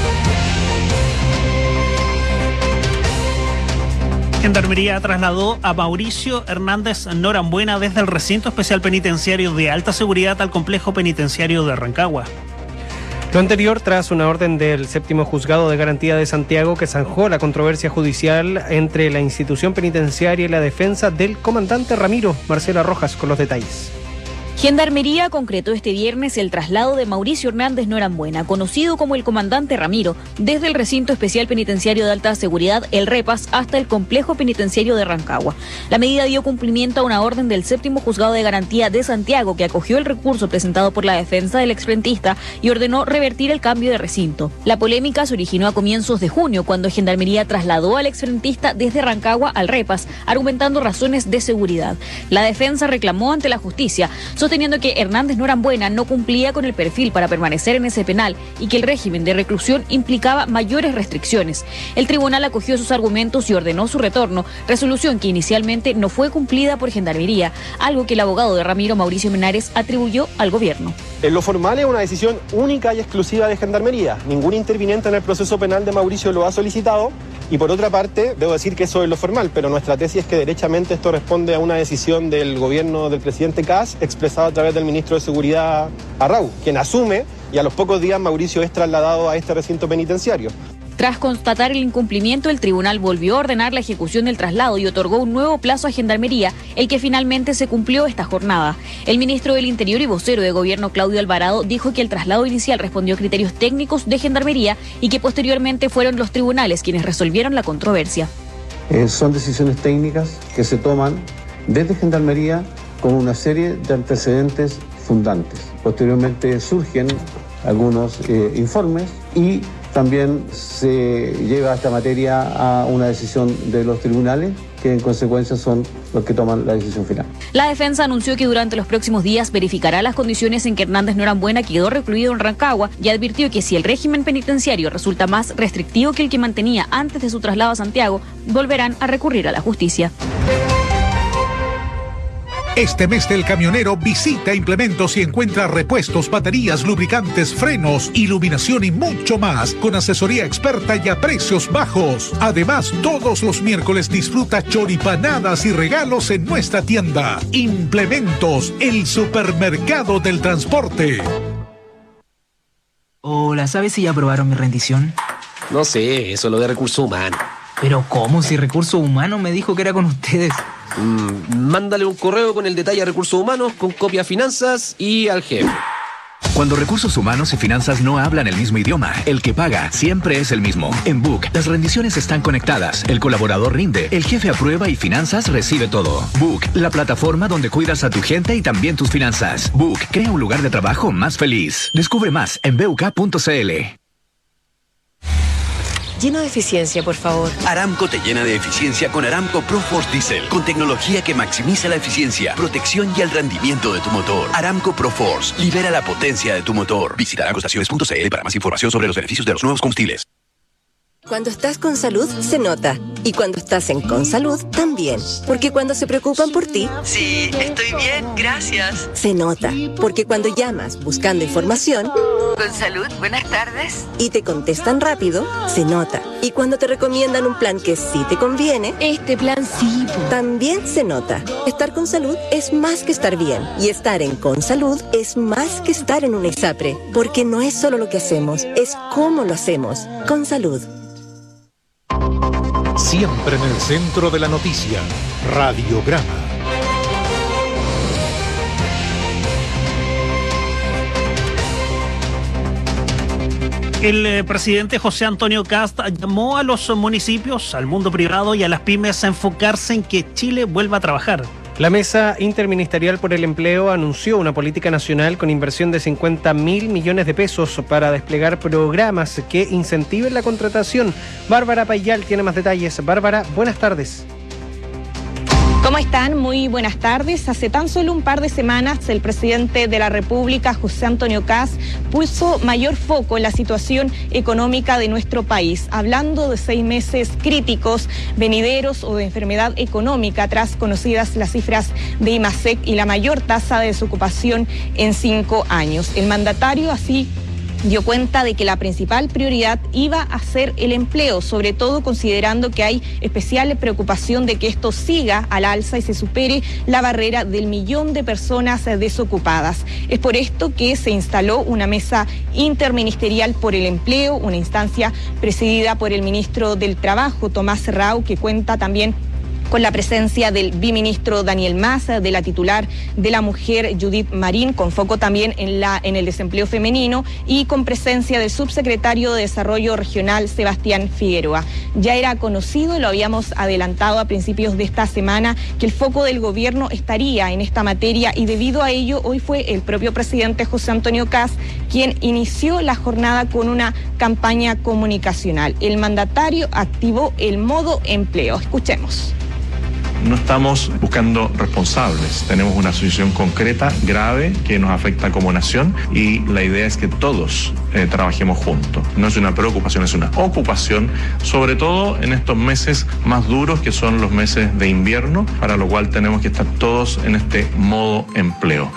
[SPEAKER 9] Gendarmería trasladó a Mauricio Hernández Norambuena desde el recinto especial penitenciario de alta seguridad al complejo penitenciario de Rancagua.
[SPEAKER 1] Lo anterior tras una orden del séptimo juzgado de garantía de Santiago que zanjó la controversia judicial entre la institución penitenciaria y la defensa del comandante Ramiro. Marcela Rojas con los detalles.
[SPEAKER 17] Gendarmería concretó este viernes el traslado de Mauricio Hernández Norambuena, conocido como el comandante Ramiro, desde el recinto especial penitenciario de alta seguridad, el Repas, hasta el complejo penitenciario de Rancagua. La medida dio cumplimiento a una orden del séptimo juzgado de garantía de Santiago que acogió el recurso presentado por la defensa del exfrentista y ordenó revertir el cambio de recinto. La polémica se originó a comienzos de junio, cuando Gendarmería trasladó al exfrentista desde Rancagua al Repas, argumentando razones de seguridad. La defensa reclamó ante la justicia, sosteniendo que Hernández Norambuena no cumplía con el perfil para permanecer en ese penal y que el régimen de reclusión implicaba mayores restricciones. El tribunal acogió sus argumentos y ordenó su retorno, resolución que inicialmente no fue cumplida por Gendarmería, algo que el abogado de Ramiro, Mauricio Menares, atribuyó al gobierno.
[SPEAKER 18] En lo formal es una decisión única y exclusiva de Gendarmería. Ningún interviniente en el proceso penal de Mauricio lo ha solicitado. Y por otra parte, debo decir que eso es lo formal, pero nuestra tesis es que derechamente esto responde a una decisión del gobierno del presidente Kast, expresada a través del ministro de Seguridad Arrau, quien asume, y a los pocos días Mauricio es trasladado a este recinto penitenciario.
[SPEAKER 17] Tras constatar el incumplimiento, el tribunal volvió a ordenar la ejecución del traslado y otorgó un nuevo plazo a Gendarmería, el que finalmente se cumplió esta jornada. El ministro del Interior y vocero de gobierno, Claudio Alvarado, dijo que el traslado inicial respondió a criterios técnicos de Gendarmería y que posteriormente fueron los tribunales quienes resolvieron la controversia.
[SPEAKER 19] Son decisiones técnicas que se toman desde Gendarmería con una serie de antecedentes fundantes. Posteriormente surgen algunos informes y también se lleva esta materia a una decisión de los tribunales, que en consecuencia son los que toman la decisión final.
[SPEAKER 17] La defensa anunció que durante los próximos días verificará las condiciones en que Hernández Norambuena quedó recluido en Rancagua y advirtió que si el régimen penitenciario resulta más restrictivo que el que mantenía antes de su traslado a Santiago, volverán a recurrir a la justicia.
[SPEAKER 6] Este mes del camionero visita Implementos y encuentra repuestos, baterías, lubricantes, frenos, iluminación y mucho más con asesoría experta y a precios bajos. Además, todos los miércoles disfruta choripanadas y regalos en nuestra tienda. Implementos, el supermercado del transporte.
[SPEAKER 2] Hola, ¿sabes si ya aprobaron mi rendición?
[SPEAKER 20] No sé, eso es lo de recursos humanos.
[SPEAKER 2] Pero ¿cómo? Si Recursos Humanos me dijo que era con ustedes.
[SPEAKER 20] Mándale un correo con el detalle a Recursos Humanos, con copia a Finanzas y al jefe.
[SPEAKER 4] Cuando Recursos Humanos y Finanzas no hablan el mismo idioma, el que paga siempre es el mismo. En Book, las rendiciones están conectadas, el colaborador rinde, el jefe aprueba y Finanzas recibe todo. Book, la plataforma donde cuidas a tu gente y también tus finanzas. Book, crea un lugar de trabajo más feliz. Descubre más en buk.cl.
[SPEAKER 22] Lleno de eficiencia, por favor.
[SPEAKER 26] Aramco te llena de eficiencia con Aramco ProForce Diesel, con tecnología que maximiza la eficiencia, protección y el rendimiento de tu motor. Aramco ProForce, libera la potencia de tu motor. Visita aramcoestaciones.cl para más información sobre los beneficios de los nuevos combustibles.
[SPEAKER 22] Cuando estás con salud, se nota. Y cuando estás en Consalud, también. Porque cuando se preocupan por ti...
[SPEAKER 27] Sí, estoy bien, gracias.
[SPEAKER 22] Se nota. Porque cuando llamas buscando información...
[SPEAKER 27] Consalud, buenas tardes.
[SPEAKER 22] Y te contestan rápido, se nota. Y cuando te recomiendan un plan que sí te conviene...
[SPEAKER 27] Este plan sí.
[SPEAKER 22] También se nota. Estar con salud es más que estar bien. Y estar en Consalud es más que estar en una ISAPRE. Porque no es solo lo que hacemos, es cómo lo hacemos. Consalud.
[SPEAKER 8] Siempre en el centro de la noticia, Radiograma.
[SPEAKER 9] El presidente José Antonio Kast llamó a los municipios, al mundo privado y a las pymes a enfocarse en que Chile vuelva a trabajar.
[SPEAKER 1] La Mesa Interministerial por el Empleo anunció una política nacional con inversión de 50.000 millones de pesos para desplegar programas que incentiven la contratación. Bárbara Payal tiene más detalles. Bárbara, buenas tardes.
[SPEAKER 28] ¿Cómo están? Muy buenas tardes. Hace tan solo un par de semanas el presidente de la República, José Antonio Kast, puso mayor foco en la situación económica de nuestro país, hablando de 6 meses críticos, venideros o de enfermedad económica, tras conocidas las cifras de IMASEC y la mayor tasa de desocupación en 5 años. El mandatario así dio cuenta de que la principal prioridad iba a ser el empleo, sobre todo considerando que hay especial preocupación de que esto siga al alza y se supere la barrera del 1 millón de personas desocupadas. Es por esto que se instaló una mesa interministerial por el empleo, una instancia presidida por el ministro del Trabajo, Tomás Rau, que cuenta también con la presencia del viceministro Daniel Mas, de la titular de la mujer Judith Marín, con foco también en el desempleo femenino, y con presencia del subsecretario de Desarrollo Regional Sebastián Figueroa. Ya era conocido, lo habíamos adelantado a principios de esta semana, que el foco del gobierno estaría en esta materia, y debido a ello hoy fue el propio presidente José Antonio Kast quien inició la jornada con una campaña comunicacional. El mandatario activó el modo empleo. Escuchemos.
[SPEAKER 3] No estamos buscando responsables, tenemos una situación concreta, grave, que nos afecta como nación, y la idea es que todos trabajemos juntos. No es una preocupación, es una ocupación, sobre todo en estos meses más duros que son los meses de invierno, para lo cual tenemos que estar todos en este modo empleo.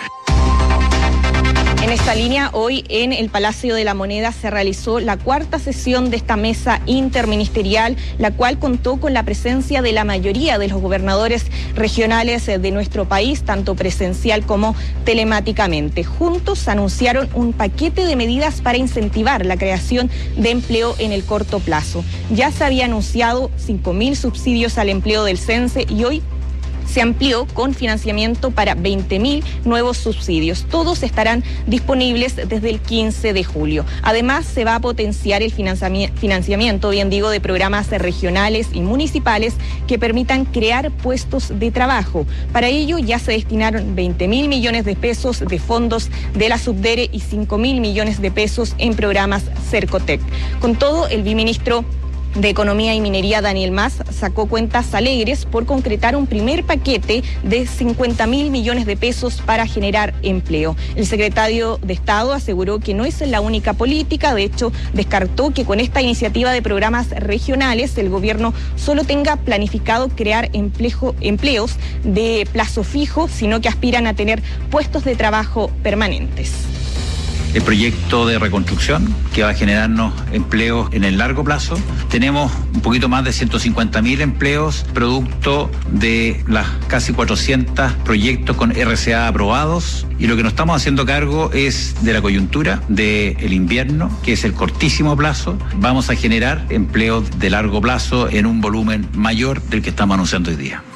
[SPEAKER 28] En esta línea, hoy en el Palacio de la Moneda se realizó la 4ª sesión de esta mesa interministerial, la cual contó con la presencia de la mayoría de los gobernadores regionales de nuestro país, tanto presencial como telemáticamente. Juntos anunciaron un paquete de medidas para incentivar la creación de empleo en el corto plazo. Ya se había anunciado 5.000 subsidios al empleo del CENSE y hoy se amplió con financiamiento para 20.000 nuevos subsidios. Todos estarán disponibles desde el 15 de julio. Además, se va a potenciar el financiamiento, de programas regionales y municipales que permitan crear puestos de trabajo. Para ello ya se destinaron 20.000 millones de pesos de fondos de la Subdere y 5.000 millones de pesos en programas Cercotec. Con todo, el viceministro de Economía y Minería, Daniel Mas, sacó cuentas alegres por concretar un primer paquete de 50.000 millones de pesos para generar empleo. El secretario de Estado aseguró que no es la única política, de hecho, descartó que con esta iniciativa de programas regionales el gobierno solo tenga planificado crear empleos de plazo fijo, sino que aspiran a tener puestos de trabajo permanentes.
[SPEAKER 7] El proyecto de reconstrucción que va a generarnos empleos en el largo plazo. Tenemos un poquito más de 150.000 empleos producto de las casi 400 proyectos con RCA aprobados, y lo que nos estamos haciendo cargo es de la coyuntura del invierno, que es el cortísimo plazo. Vamos a generar empleos de largo plazo en un volumen mayor del que estamos anunciando hoy día.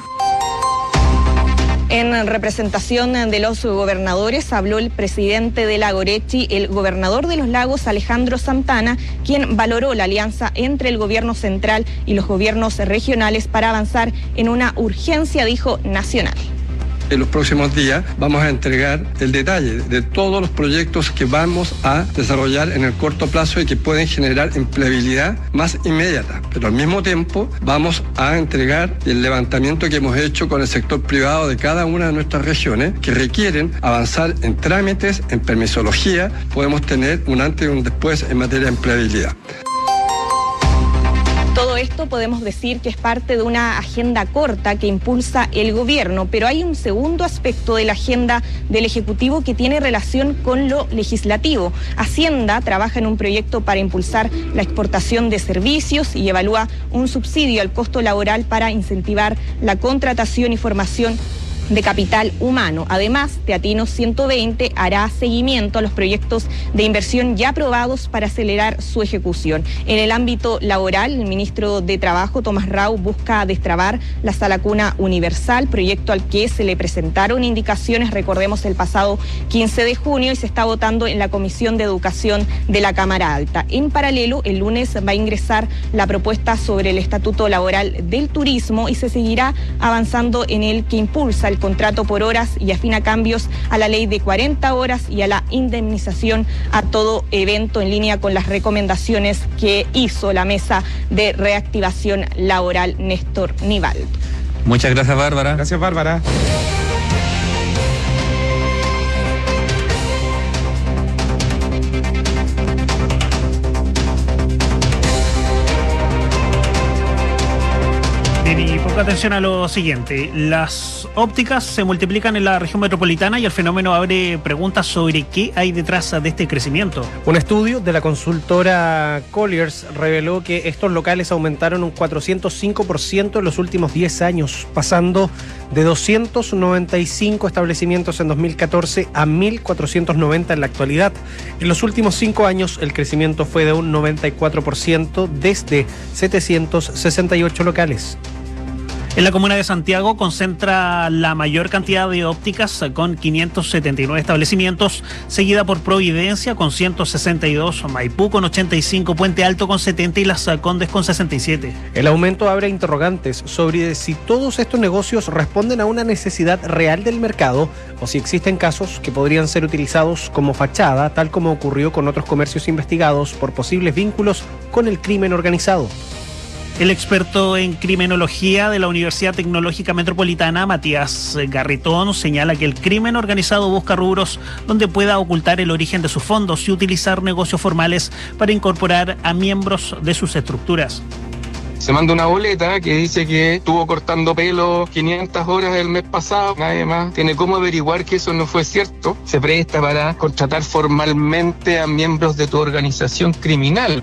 [SPEAKER 28] En representación de los gobernadores habló el presidente de la Gorechi, el gobernador de los Lagos, Alejandro Santana, quien valoró la alianza entre el gobierno central y los gobiernos regionales para avanzar en una urgencia, dijo, nacional.
[SPEAKER 10] En los próximos días vamos a entregar el detalle de todos los proyectos que vamos a desarrollar en el corto plazo y que pueden generar empleabilidad más inmediata. Pero al mismo tiempo vamos a entregar el levantamiento que hemos hecho con el sector privado de cada una de nuestras regiones que requieren avanzar en trámites, en permisología. Podemos tener un antes y un después en materia de empleabilidad.
[SPEAKER 28] Todo esto podemos decir que es parte de una agenda corta que impulsa el gobierno, pero hay un segundo aspecto de la agenda del Ejecutivo que tiene relación con lo legislativo. Hacienda trabaja en un proyecto para impulsar la exportación de servicios y evalúa un subsidio al costo laboral para incentivar la contratación y formación de capital humano. Además, Teatino 120 hará seguimiento a los proyectos de inversión ya aprobados para acelerar su ejecución. En el ámbito laboral, el ministro de Trabajo, Tomás Rau, busca destrabar la Sala Cuna Universal, proyecto al que se le presentaron indicaciones, recordemos, el pasado 15 de junio y se está votando en la Comisión de Educación de la Cámara Alta. En paralelo, el lunes va a ingresar la propuesta sobre el Estatuto Laboral del Turismo y se seguirá avanzando en el que impulsa el contrato por horas y afina cambios a la ley de 40 horas y a la indemnización a todo evento, en línea con las recomendaciones que hizo la Mesa de Reactivación Laboral Néstor Nivaldo.
[SPEAKER 12] Muchas gracias, Bárbara.
[SPEAKER 13] Gracias, Bárbara.
[SPEAKER 9] Y poco Atención a lo siguiente, las ópticas se multiplican en la región metropolitana y el fenómeno abre preguntas sobre qué hay detrás de este crecimiento.
[SPEAKER 1] Un estudio de la consultora Colliers reveló que estos locales aumentaron un 405% en los últimos 10 años, pasando de 295 establecimientos en 2014 a 1.490 en la actualidad. En los últimos 5 años el crecimiento fue de un 94% desde 768 locales.
[SPEAKER 9] En la comuna de Santiago concentra la mayor cantidad de ópticas con 579 establecimientos, seguida por Providencia con 162, Maipú con 85, Puente Alto con 70 y Las Condes con 67.
[SPEAKER 1] El aumento abre interrogantes sobre si todos estos negocios responden a una necesidad real del mercado o si existen casos que podrían ser utilizados como fachada, tal como ocurrió con otros comercios investigados por posibles vínculos con el crimen organizado.
[SPEAKER 9] El experto en criminología de la Universidad Tecnológica Metropolitana, Matías Garritón, señala que el crimen organizado busca rubros donde pueda ocultar el origen de sus fondos y utilizar negocios formales para incorporar a miembros de sus estructuras.
[SPEAKER 5] Se manda una boleta que dice que estuvo cortando pelo 500 horas el mes pasado. Nadie más tiene cómo averiguar que eso no fue cierto. Se presta para contratar formalmente a miembros de tu organización criminal.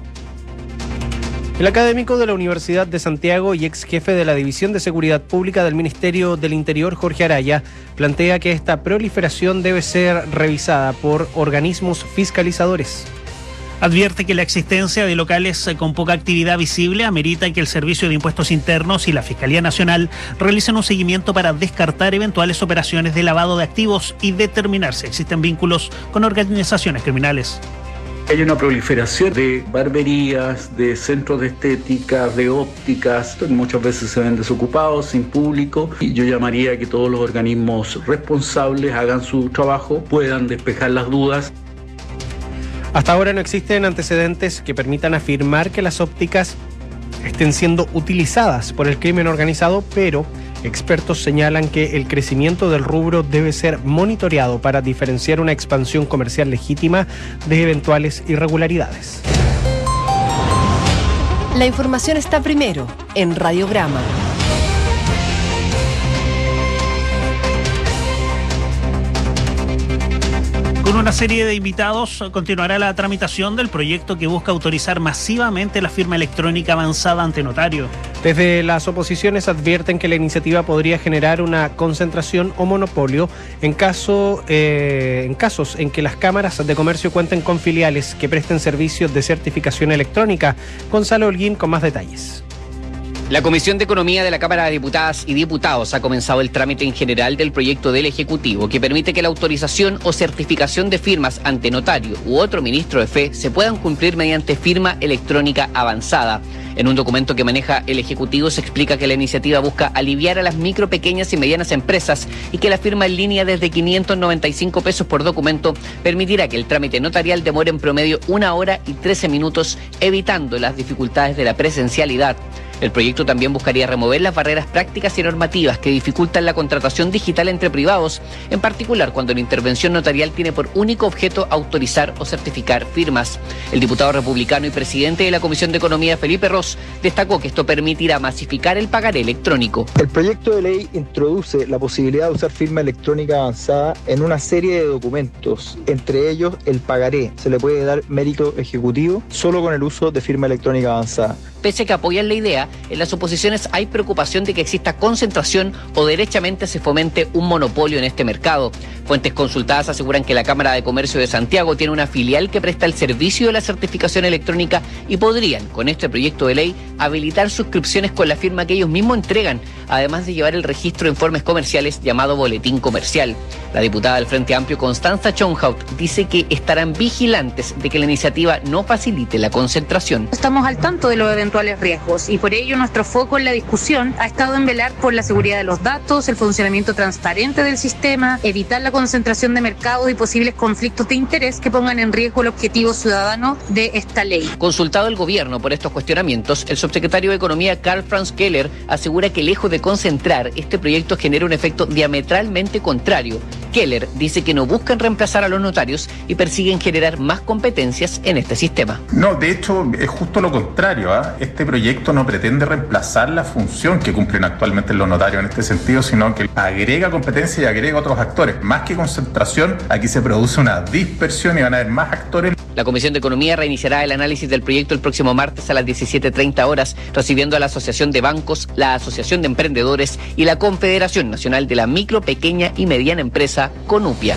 [SPEAKER 1] El académico de la Universidad de Santiago y ex jefe de la División de Seguridad Pública del Ministerio del Interior, Jorge Araya, plantea que esta proliferación debe ser revisada por organismos fiscalizadores.
[SPEAKER 9] Advierte que la existencia de locales con poca actividad visible amerita que el Servicio de Impuestos Internos y la Fiscalía Nacional realicen un seguimiento para descartar eventuales operaciones de lavado de activos y determinar si existen vínculos con organizaciones criminales.
[SPEAKER 11] Hay una proliferación de barberías, de centros de estética, de ópticas, muchas veces se ven desocupados, sin público, y yo llamaría a que todos los organismos responsables hagan su trabajo, puedan despejar las dudas.
[SPEAKER 1] Hasta ahora no existen antecedentes que permitan afirmar que las ópticas estén siendo utilizadas por el crimen organizado, pero expertos señalan que el crecimiento del rubro debe ser monitoreado para diferenciar una expansión comercial legítima de eventuales irregularidades.
[SPEAKER 13] La información está primero en Radiograma.
[SPEAKER 9] Con una serie de invitados continuará la tramitación del proyecto que busca autorizar masivamente la firma electrónica avanzada ante notario.
[SPEAKER 1] Desde las oposiciones advierten que la iniciativa podría generar una concentración o monopolio en casos en que las cámaras de comercio cuenten con filiales que presten servicios de certificación electrónica. Gonzalo Holguín con más detalles.
[SPEAKER 14] La Comisión de Economía de la Cámara de Diputadas y Diputados ha comenzado el trámite en general del proyecto del Ejecutivo que permite que la autorización o certificación de firmas ante notario u otro ministro de fe se puedan cumplir mediante firma electrónica avanzada. En un documento que maneja el Ejecutivo se explica que la iniciativa busca aliviar a las micro, pequeñas y medianas empresas y que la firma en línea desde 595 pesos por documento permitirá que el trámite notarial demore en promedio 1 hora y 13 minutos, evitando las dificultades de la presencialidad. El proyecto también buscaría remover las barreras prácticas y normativas que dificultan la contratación digital entre privados, en particular cuando la intervención notarial tiene por único objeto autorizar o certificar firmas. El diputado republicano y presidente de la Comisión de Economía, Felipe Ros, destacó que esto permitirá masificar el pagaré electrónico.
[SPEAKER 21] El proyecto de ley introduce la posibilidad de usar firma electrónica avanzada en una serie de documentos, entre ellos el pagaré. Se le puede dar mérito ejecutivo solo con el uso de firma electrónica avanzada.
[SPEAKER 14] Pese a que apoyan la idea, en las oposiciones hay preocupación de que exista concentración o derechamente se fomente un monopolio en este mercado. Fuentes consultadas aseguran que la Cámara de Comercio de Santiago tiene una filial que presta el servicio de la certificación electrónica y podrían, con este proyecto de ley, habilitar suscripciones con la firma que ellos mismos entregan, además de llevar el registro de informes comerciales llamado boletín comercial. La diputada del Frente Amplio, Constanza Schonhaut, dice que estarán vigilantes de que la iniciativa no facilite la concentración.
[SPEAKER 23] Estamos al tanto de los eventuales riesgos y por ello nuestro foco en la discusión ha estado en velar por la seguridad de los datos, el funcionamiento transparente del sistema, evitar la concentración de mercados y posibles conflictos de interés que pongan en riesgo el objetivo ciudadano de esta ley.
[SPEAKER 14] Consultado el gobierno por estos cuestionamientos, el subsecretario de Economía, Karl Franz Keller, asegura que lejos de concentrar, este proyecto genera un efecto diametralmente contrario. Keller dice que no buscan reemplazar a los notarios y persiguen generar más competencias en este sistema.
[SPEAKER 24] No, de hecho es justo lo contrario,
[SPEAKER 6] Este proyecto no pretende reemplazar la función que cumplen actualmente los notarios en este sentido, sino que agrega competencia y agrega otros actores. Más que concentración, aquí se produce una dispersión y van a haber más actores.
[SPEAKER 14] La Comisión de Economía reiniciará el análisis del proyecto el próximo martes a las 17:30 horas, recibiendo a la Asociación de Bancos, la Asociación de Emprendedores y la Confederación Nacional de la Micro, Pequeña y Mediana Empresa, CONUPIA.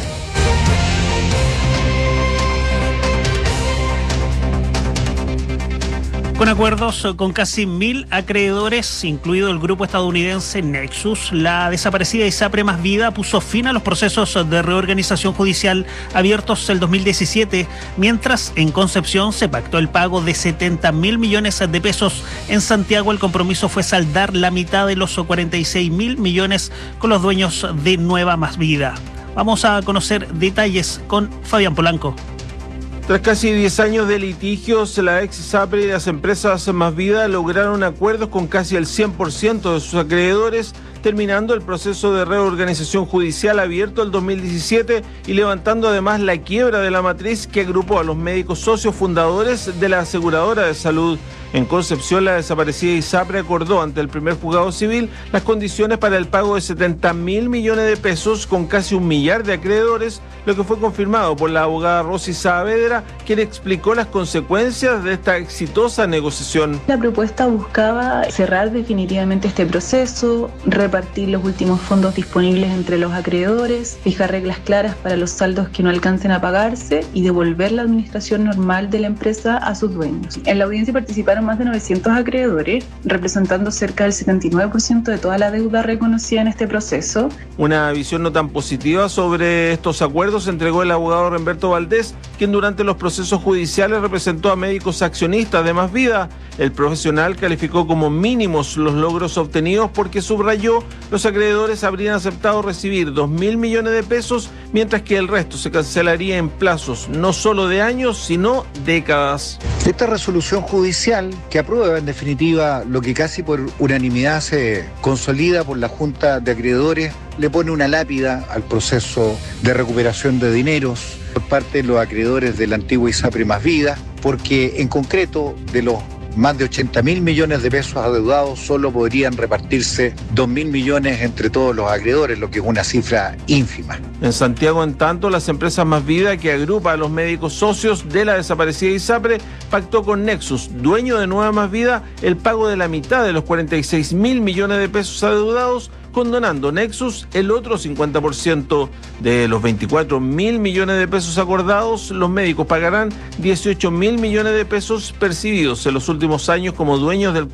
[SPEAKER 9] Con acuerdos con casi 1.000 acreedores, incluido el grupo estadounidense Nexus, la desaparecida ISAPRE Más Vida puso fin a los procesos de reorganización judicial abiertos el 2017, mientras en Concepción se pactó el pago de 70.000 millones de pesos. En Santiago el compromiso fue saldar la mitad de los 46.000 millones con los dueños de Nueva Más Vida. Vamos a conocer detalles con Fabián Polanco.
[SPEAKER 15] Tras casi 10 años de litigios, la ex ISAPRE y las empresas Más Vida lograron acuerdos con casi el 100% de sus acreedores, terminando el proceso de reorganización judicial abierto el 2017 y levantando además la quiebra de la matriz que agrupó a los médicos socios fundadores de la aseguradora de salud. En Concepción, la desaparecida ISAPRE acordó ante el primer juzgado civil las condiciones para el pago de 70.000 millones de pesos con casi 1 millar de acreedores, lo que fue confirmado por la abogada Rosy Saavedra, quien explicó las consecuencias de esta exitosa negociación.
[SPEAKER 16] La propuesta buscaba cerrar definitivamente este proceso, repartir los últimos fondos disponibles entre los acreedores, fijar reglas claras para los saldos que no alcancen a pagarse y devolver la administración normal de la empresa a sus dueños. En la audiencia participaron más de 900 acreedores, representando cerca del 79% de toda la deuda reconocida en este proceso.
[SPEAKER 15] Una visión no tan positiva sobre estos acuerdos entregó el abogado Remberto Valdés, quien durante los procesos judiciales representó a médicos accionistas de Más Vida. El profesional calificó como mínimos los logros obtenidos porque subrayó los acreedores habrían aceptado recibir 2.000 millones de pesos, mientras que el resto se cancelaría en plazos no solo de años, sino décadas.
[SPEAKER 17] Esta resolución judicial, que aprueba en definitiva lo que casi por unanimidad se consolida por la Junta de Acreedores, le pone una lápida al proceso de recuperación de dineros por parte de los acreedores de la antigua ISAPRE Más Vida, porque en concreto de los más de 80.000 millones de pesos adeudados solo podrían repartirse 2.000 millones entre todos los acreedores, lo que es una cifra ínfima.
[SPEAKER 15] En Santiago, en tanto, las empresas Más Vida, que agrupa a los médicos socios de la desaparecida ISAPRE, pactó con Nexus, dueño de Nueva Más Vida, el pago de la mitad de los 46.000 millones de pesos adeudados, condonando Nexus el otro 50%. De los 24.000 millones de pesos acordados, los médicos pagarán 18.000 millones de pesos percibidos en los últimos años como dueños del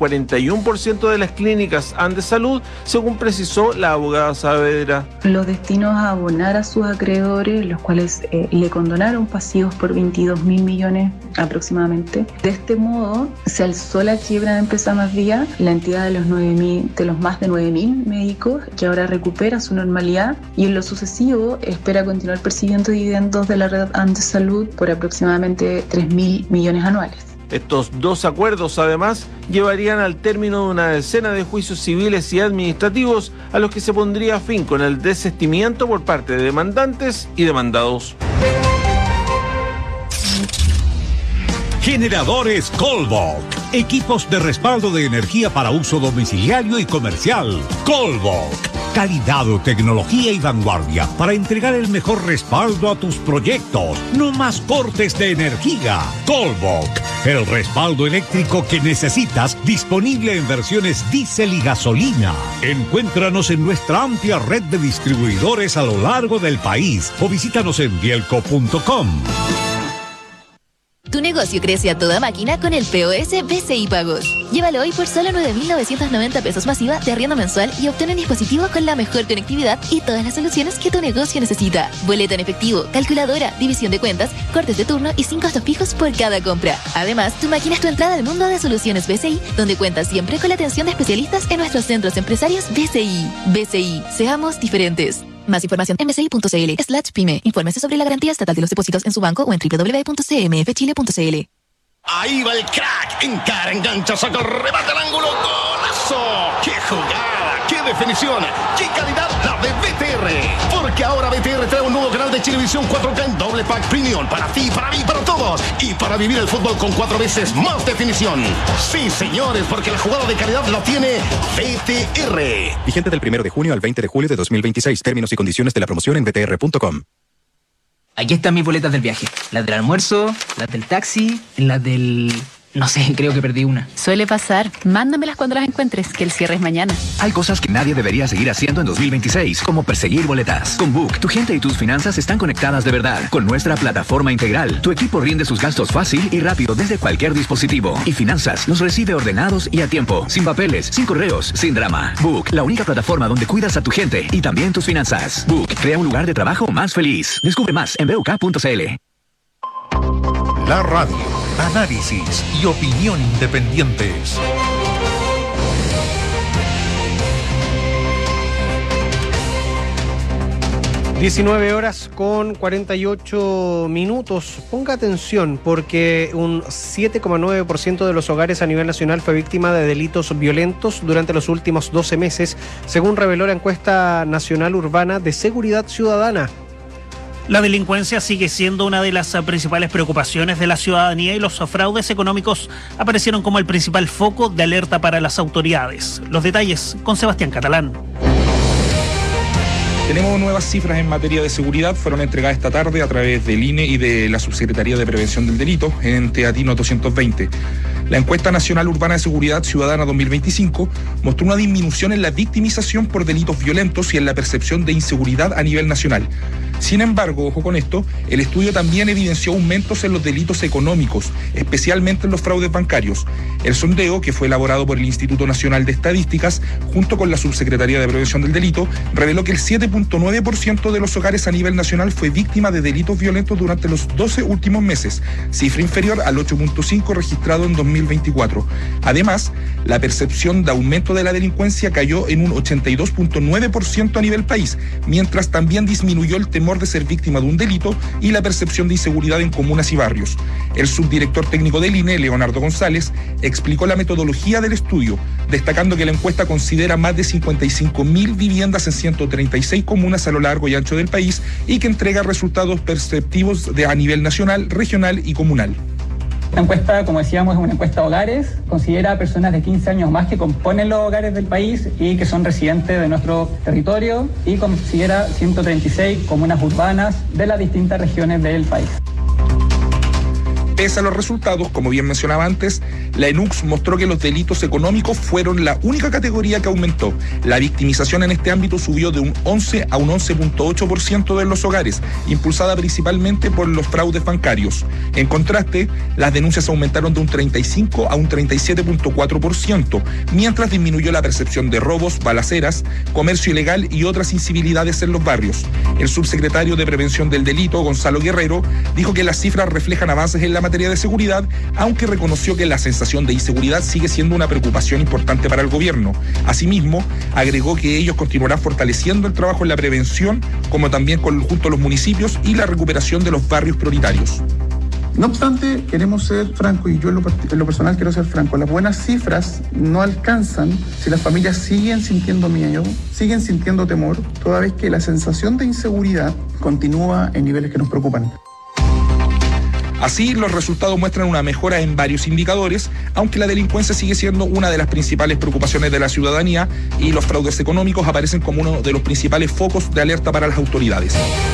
[SPEAKER 15] 41% de las clínicas Andesalud, según precisó la abogada Saavedra.
[SPEAKER 16] Los destinos a abonar a sus acreedores, los cuales le condonaron pasivos por 22.000 millones aproximadamente. De este modo, se alzó la quiebra de Empresa Más Vida, la entidad de los más de 9.000 médicos, que ahora recupera su normalidad y en lo sucesivo espera continuar percibiendo dividendos de la red Andesalud por aproximadamente 3.000 millones anuales.
[SPEAKER 15] Estos dos acuerdos, además, llevarían al término de una decena de juicios civiles y administrativos a los que se pondría fin con el desistimiento por parte de demandantes y demandados.
[SPEAKER 8] Generadores Colbach. Equipos de respaldo de energía para uso domiciliario y comercial. Colbach. Calidad, tecnología y vanguardia para entregar el mejor respaldo a tus proyectos. No más cortes de energía. Colbach. El respaldo eléctrico que necesitas, disponible en versiones diésel y gasolina. Encuéntranos en nuestra amplia red de distribuidores a lo largo del país o visítanos en bielco.com.
[SPEAKER 18] Tu negocio crece a toda máquina con el POS BCI Pagos. Llévalo hoy por solo 9.990 pesos masiva de arriendo mensual y obtén un dispositivo con la mejor conectividad y todas las soluciones que tu negocio necesita. Boleto en efectivo, calculadora, división de cuentas, cortes de turno y sin costos fijos por cada compra. Además, tu máquina es tu entrada al mundo de soluciones BCI, donde cuentas siempre con la atención de especialistas en nuestros centros empresarios BCI. BCI, seamos diferentes. Más información en bci.cl/pyme. Infórmese sobre la garantía estatal de los depósitos en su banco o en www.cmfchile.cl.
[SPEAKER 19] Ahí va el crack. Encara, engancha, saca, remata al ángulo. ¡Golazo! ¡Qué jugada! ¡Qué definición! ¡Qué calidad! La de BTR. Porque ahora BTR trae un nuevo canal de Chilevisión 4K en doble pack premium. Para ti, para mí, para todos. Y para vivir el fútbol con 4 veces más definición. Sí, señores, porque la jugada de calidad la tiene BTR.
[SPEAKER 2] Vigente del 1 de junio al 20 de julio de 2026. Términos y condiciones de la promoción en btr.com.
[SPEAKER 4] Aquí están mis boletas del viaje. Las del almuerzo, las del taxi, las del... No sé, creo que perdí una.
[SPEAKER 20] Suele pasar. Mándamelas cuando las encuentres, que el cierre es mañana.
[SPEAKER 22] Hay cosas que nadie debería seguir haciendo en 2026, como perseguir boletas. Con Book, tu gente y tus finanzas están conectadas de verdad. Con nuestra plataforma integral, tu equipo rinde sus gastos fácil y rápido desde cualquier dispositivo. Y Finanzas los recibe ordenados y a tiempo, sin papeles, sin correos, sin drama. Book, la única plataforma donde cuidas a tu gente y también tus finanzas. Book, crea un lugar de trabajo más feliz. Descubre más en BUK.cl.
[SPEAKER 8] La radio, análisis y opinión independientes.
[SPEAKER 1] (19:48). Ponga atención porque un 7,9% de los hogares a nivel nacional fue víctima de delitos violentos durante los últimos 12 meses, según reveló la encuesta nacional urbana de seguridad ciudadana.
[SPEAKER 9] La delincuencia sigue siendo una de las principales preocupaciones de la ciudadanía y los fraudes económicos aparecieron como el principal foco de alerta para las autoridades. Los detalles con Sebastián Catalán.
[SPEAKER 24] Tenemos nuevas cifras en materia de seguridad, fueron entregadas esta tarde a través del INE y de la Subsecretaría de Prevención del Delito en Teatino 220. La encuesta nacional urbana de seguridad ciudadana 2025 mostró una disminución en la victimización por delitos violentos y en la percepción de inseguridad a nivel nacional. Sin embargo, ojo con esto, el estudio también evidenció aumentos en los delitos económicos, especialmente en los fraudes bancarios. El sondeo, que fue elaborado por el Instituto Nacional de Estadísticas, junto con la Subsecretaría de Prevención del Delito, reveló que el 7,9% de los hogares a nivel nacional fue víctima de delitos violentos durante los 12 últimos meses, cifra inferior al 8,5% registrado en 2024. Además, la percepción de aumento de la delincuencia cayó en un 82,9% a nivel país, mientras también disminuyó el temor de ser víctima de un delito y la percepción de inseguridad en comunas y barrios. El subdirector técnico del INE, Leonardo González, explicó la metodología del estudio, destacando que la encuesta considera más de 55.000 viviendas en 136 comunas a lo largo y ancho del país y que entrega resultados perceptivos a nivel nacional, regional y comunal.
[SPEAKER 25] Esta encuesta, como decíamos, es una encuesta de hogares, considera a personas de 15 años más que componen los hogares del país y que son residentes de nuestro territorio y considera 136 comunas urbanas de las distintas regiones del país.
[SPEAKER 24] Pese a los resultados, como bien mencionaba antes, la ENUCS mostró que los delitos económicos fueron la única categoría que aumentó. La victimización en este ámbito subió de un 11 a un 11,8% de los hogares, impulsada principalmente por los fraudes bancarios. En contraste, las denuncias aumentaron de un 35 a un 37,4%, mientras disminuyó la percepción de robos, balaceras, comercio ilegal y otras incivilidades en los barrios. El subsecretario de Prevención del Delito, Gonzalo Guerrero, dijo que las cifras reflejan avances en la materia de seguridad, aunque reconoció que la sensación de inseguridad sigue siendo una preocupación importante para el gobierno. Asimismo, agregó que ellos continuarán fortaleciendo el trabajo en la prevención, como también junto a los municipios y la recuperación de los barrios prioritarios.
[SPEAKER 26] No obstante, queremos ser francos, y yo en lo personal quiero ser franco, las buenas cifras no alcanzan si las familias siguen sintiendo miedo, siguen sintiendo temor, toda vez que la sensación de inseguridad continúa en niveles que nos preocupan.
[SPEAKER 24] Así, los resultados muestran una mejora en varios indicadores, aunque la delincuencia sigue siendo una de las principales preocupaciones de la ciudadanía y los fraudes económicos aparecen como uno de los principales focos de alerta para las autoridades.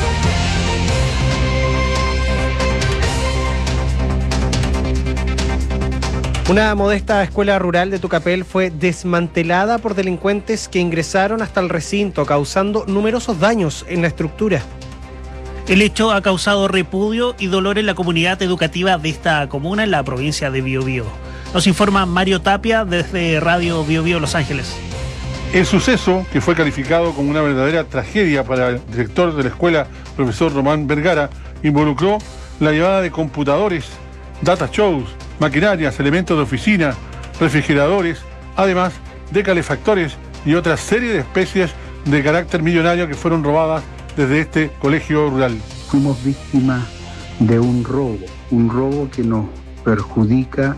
[SPEAKER 1] Una modesta escuela rural de Tucapel fue desmantelada por delincuentes que ingresaron hasta el recinto, causando numerosos daños en la estructura.
[SPEAKER 9] El hecho ha causado repudio y dolor en la comunidad educativa de esta comuna en la provincia de Biobío. Nos informa Mario Tapia desde Radio Biobío Los Ángeles.
[SPEAKER 27] El suceso, que fue calificado como una verdadera tragedia para el director de la escuela, profesor Román Vergara, involucró la llevada de computadores, data shows, maquinarias, elementos de oficina, refrigeradores, además de calefactores y otra serie de especies de carácter millonario que fueron robadas desde este colegio rural.
[SPEAKER 29] Fuimos víctimas de un robo que nos perjudica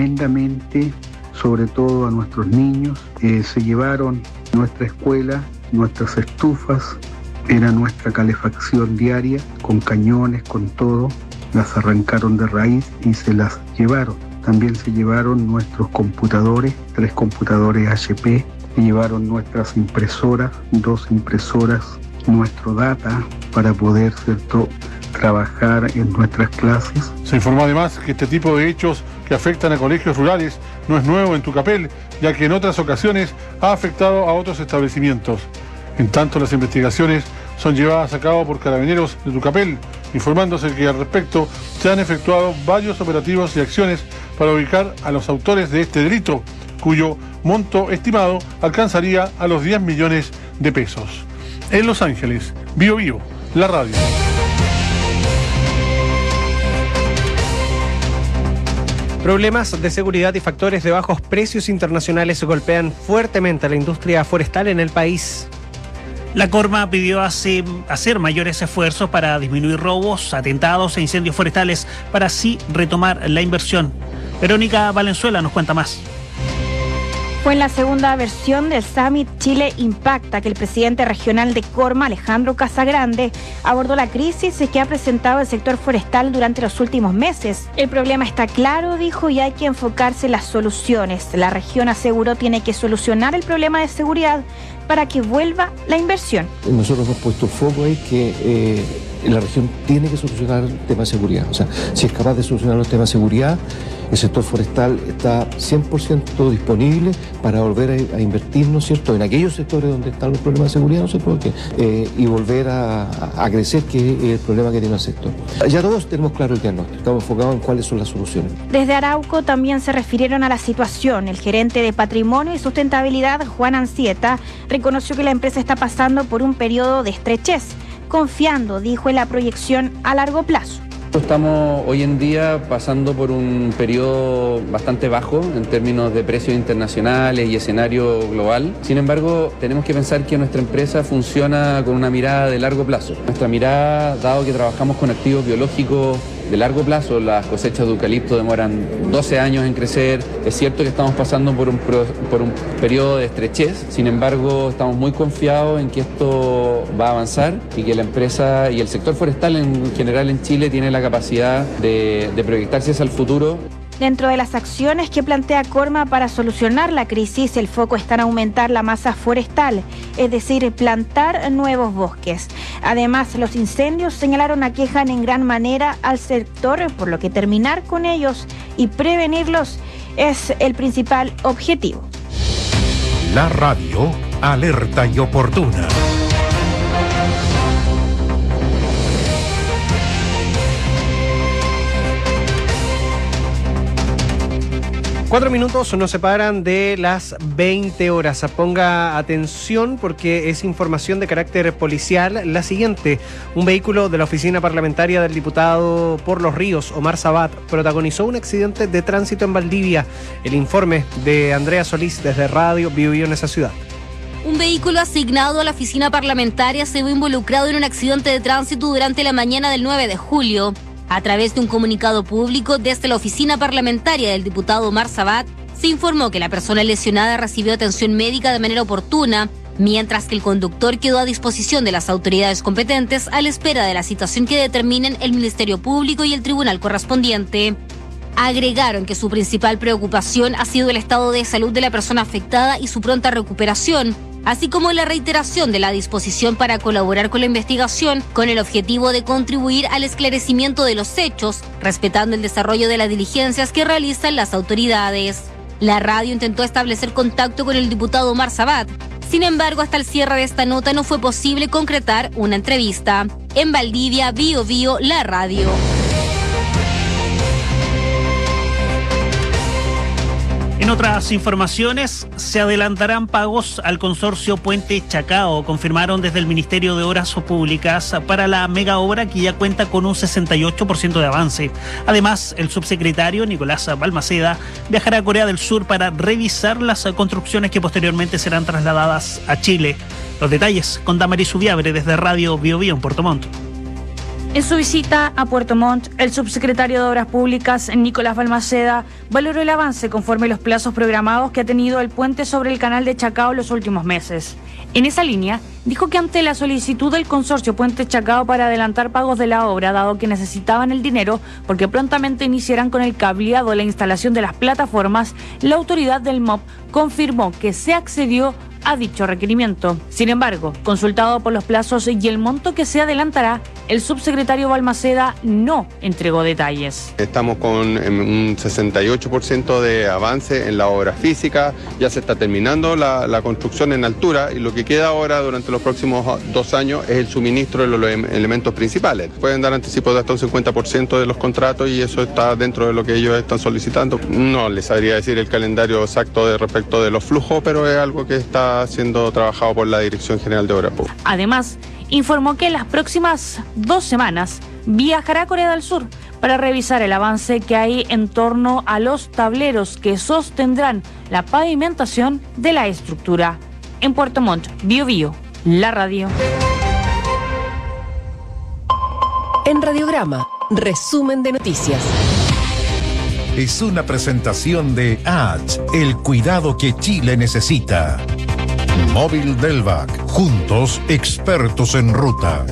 [SPEAKER 29] tremendamente, sobre todo a nuestros niños. Se llevaron nuestra escuela nuestras estufas, era nuestra calefacción diaria, con cañones, con todo. Las arrancaron de raíz y se las llevaron. También se llevaron nuestros computadores, 3 computadores HP, se llevaron nuestras impresoras, 2 impresoras, nuestro data para poder, ¿cierto?, trabajar en nuestras clases.
[SPEAKER 27] Se informó además que este tipo de hechos que afectan a colegios rurales no es nuevo en Tucapel, ya que en otras ocasiones ha afectado a otros establecimientos. En tanto, las investigaciones son llevadas a cabo por Carabineros de Tucapel, informándose que al respecto se han efectuado varios operativos y acciones para ubicar a los autores de este delito, cuyo monto estimado alcanzaría a los 10 millones de pesos. En Los Ángeles, Bio Bio, la radio.
[SPEAKER 1] Problemas de seguridad y factores de bajos precios internacionales golpean fuertemente a la industria forestal en el país.
[SPEAKER 9] La Corma pidió hacer mayores esfuerzos para disminuir robos, atentados e incendios forestales para así retomar la inversión. Verónica Valenzuela nos cuenta más.
[SPEAKER 3] Fue en la segunda versión del Summit Chile Impacta que el presidente regional de Corma, Alejandro Casagrande, abordó la crisis que ha presentado el sector forestal durante los últimos meses. El problema está claro, dijo, y hay que enfocarse en las soluciones. La región, aseguró, tiene que solucionar el problema de seguridad para que vuelva la inversión.
[SPEAKER 5] Nosotros hemos puesto foco ahí que la región tiene que solucionar el tema de seguridad. O sea, si es capaz de solucionar los temas de seguridad, el sector forestal está 100% disponible para volver a invertir, ¿no es cierto?, en aquellos sectores donde están los problemas de seguridad, ¿no es cierto?, y volver a crecer, que es el problema que tiene el sector. Ya todos tenemos claro el diagnóstico, estamos enfocados en cuáles son las soluciones.
[SPEAKER 3] Desde Arauco también se refirieron a la situación. El gerente de Patrimonio y Sustentabilidad, Juan Ancieta, reconoció que la empresa está pasando por un periodo de estrechez, confiando, dijo, en la proyección a largo plazo.
[SPEAKER 7] Estamos hoy en día pasando por un periodo bastante bajo en términos de precios internacionales y escenario global. Sin embargo, tenemos que pensar que nuestra empresa funciona con una mirada de largo plazo. Nuestra mirada, dado que trabajamos con activos biológicos de largo plazo, las cosechas de eucalipto demoran 12 años en crecer. Es cierto que estamos pasando por un periodo de estrechez, sin embargo estamos muy confiados en que esto va a avanzar y que la empresa y el sector forestal en general en Chile tiene la capacidad de proyectarse hacia el futuro.
[SPEAKER 3] Dentro de las acciones que plantea Corma para solucionar la crisis, el foco está en aumentar la masa forestal, es decir, plantar nuevos bosques. Además, los incendios, señalaron, aquejan en gran manera al sector, por lo que terminar con ellos y prevenirlos es el principal objetivo.
[SPEAKER 8] La radio, alerta y oportuna.
[SPEAKER 1] 4 minutos nos separan de las 20 horas. Ponga atención porque es información de carácter policial. La siguiente: un vehículo de la oficina parlamentaria del diputado por Los Ríos, Omar Sabat, protagonizó un accidente de tránsito en Valdivia. El informe de Andrea Solís desde Radio Bio Bio en esa ciudad.
[SPEAKER 10] Un vehículo asignado a la oficina parlamentaria se vio involucrado en un accidente de tránsito durante la mañana del 9 de julio. A través de un comunicado público desde la oficina parlamentaria del diputado Omar Sabat, se informó que la persona lesionada recibió atención médica de manera oportuna, mientras que el conductor quedó a disposición de las autoridades competentes a la espera de la citación que determinen el Ministerio Público y el tribunal correspondiente. Agregaron que su principal preocupación ha sido el estado de salud de la persona afectada y su pronta recuperación, así como la reiteración de la disposición para colaborar con la investigación con el objetivo de contribuir al esclarecimiento de los hechos, respetando el desarrollo de las diligencias que realizan las autoridades. La radio intentó establecer contacto con el diputado Omar Sabat. Sin embargo, hasta el cierre de esta nota no fue posible concretar una entrevista. En Valdivia, Bio Bio, la radio.
[SPEAKER 9] En otras informaciones, se adelantarán pagos al consorcio Puente Chacao, confirmaron desde el Ministerio de Obras Públicas para la mega obra que ya cuenta con un 68% de avance. Además, el subsecretario Nicolás Balmaceda viajará a Corea del Sur para revisar las construcciones que posteriormente serán trasladadas a Chile. Los detalles con Damaris Subiabre desde Radio Bio Bio en Puerto Montt.
[SPEAKER 3] En su visita a Puerto Montt, el subsecretario de Obras Públicas, Nicolás Balmaceda, valoró el avance conforme los plazos programados que ha tenido el puente sobre el canal de Chacao los últimos meses.
[SPEAKER 6] En esa línea, dijo que ante la solicitud del consorcio Puente Chacao para adelantar pagos de la obra, dado que necesitaban el dinero porque prontamente iniciarán con el cableado de la instalación de las plataformas, la autoridad del MOP confirmó que se accedió a dicho requerimiento. Sin embargo, consultado por los plazos y el monto que se adelantará, el subsecretario Balmaceda no entregó detalles.
[SPEAKER 11] Estamos con un 68% de avance en la obra física, ya se está terminando la construcción en altura y lo que queda ahora durante los próximos 2 años es el suministro de los elementos principales. Pueden dar anticipos de hasta un 50% de los contratos y eso está dentro de lo que ellos están solicitando. No les sabría decir el calendario exacto respecto de los flujos, pero es algo que está siendo trabajado por la Dirección General de Obras Públicas.
[SPEAKER 6] Además, informó que en las próximas 2 semanas viajará a Corea del Sur para revisar el avance que hay en torno a los tableros que sostendrán la pavimentación de la estructura. En Puerto Montt, Biobío, la radio.
[SPEAKER 12] En Radiograma, resumen de noticias.
[SPEAKER 13] Es una presentación de ATS, el cuidado que Chile necesita. Móvil Delvac, juntos expertos en ruta.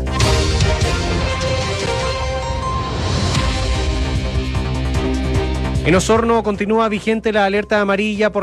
[SPEAKER 1] En Osorno continúa vigente la alerta amarilla por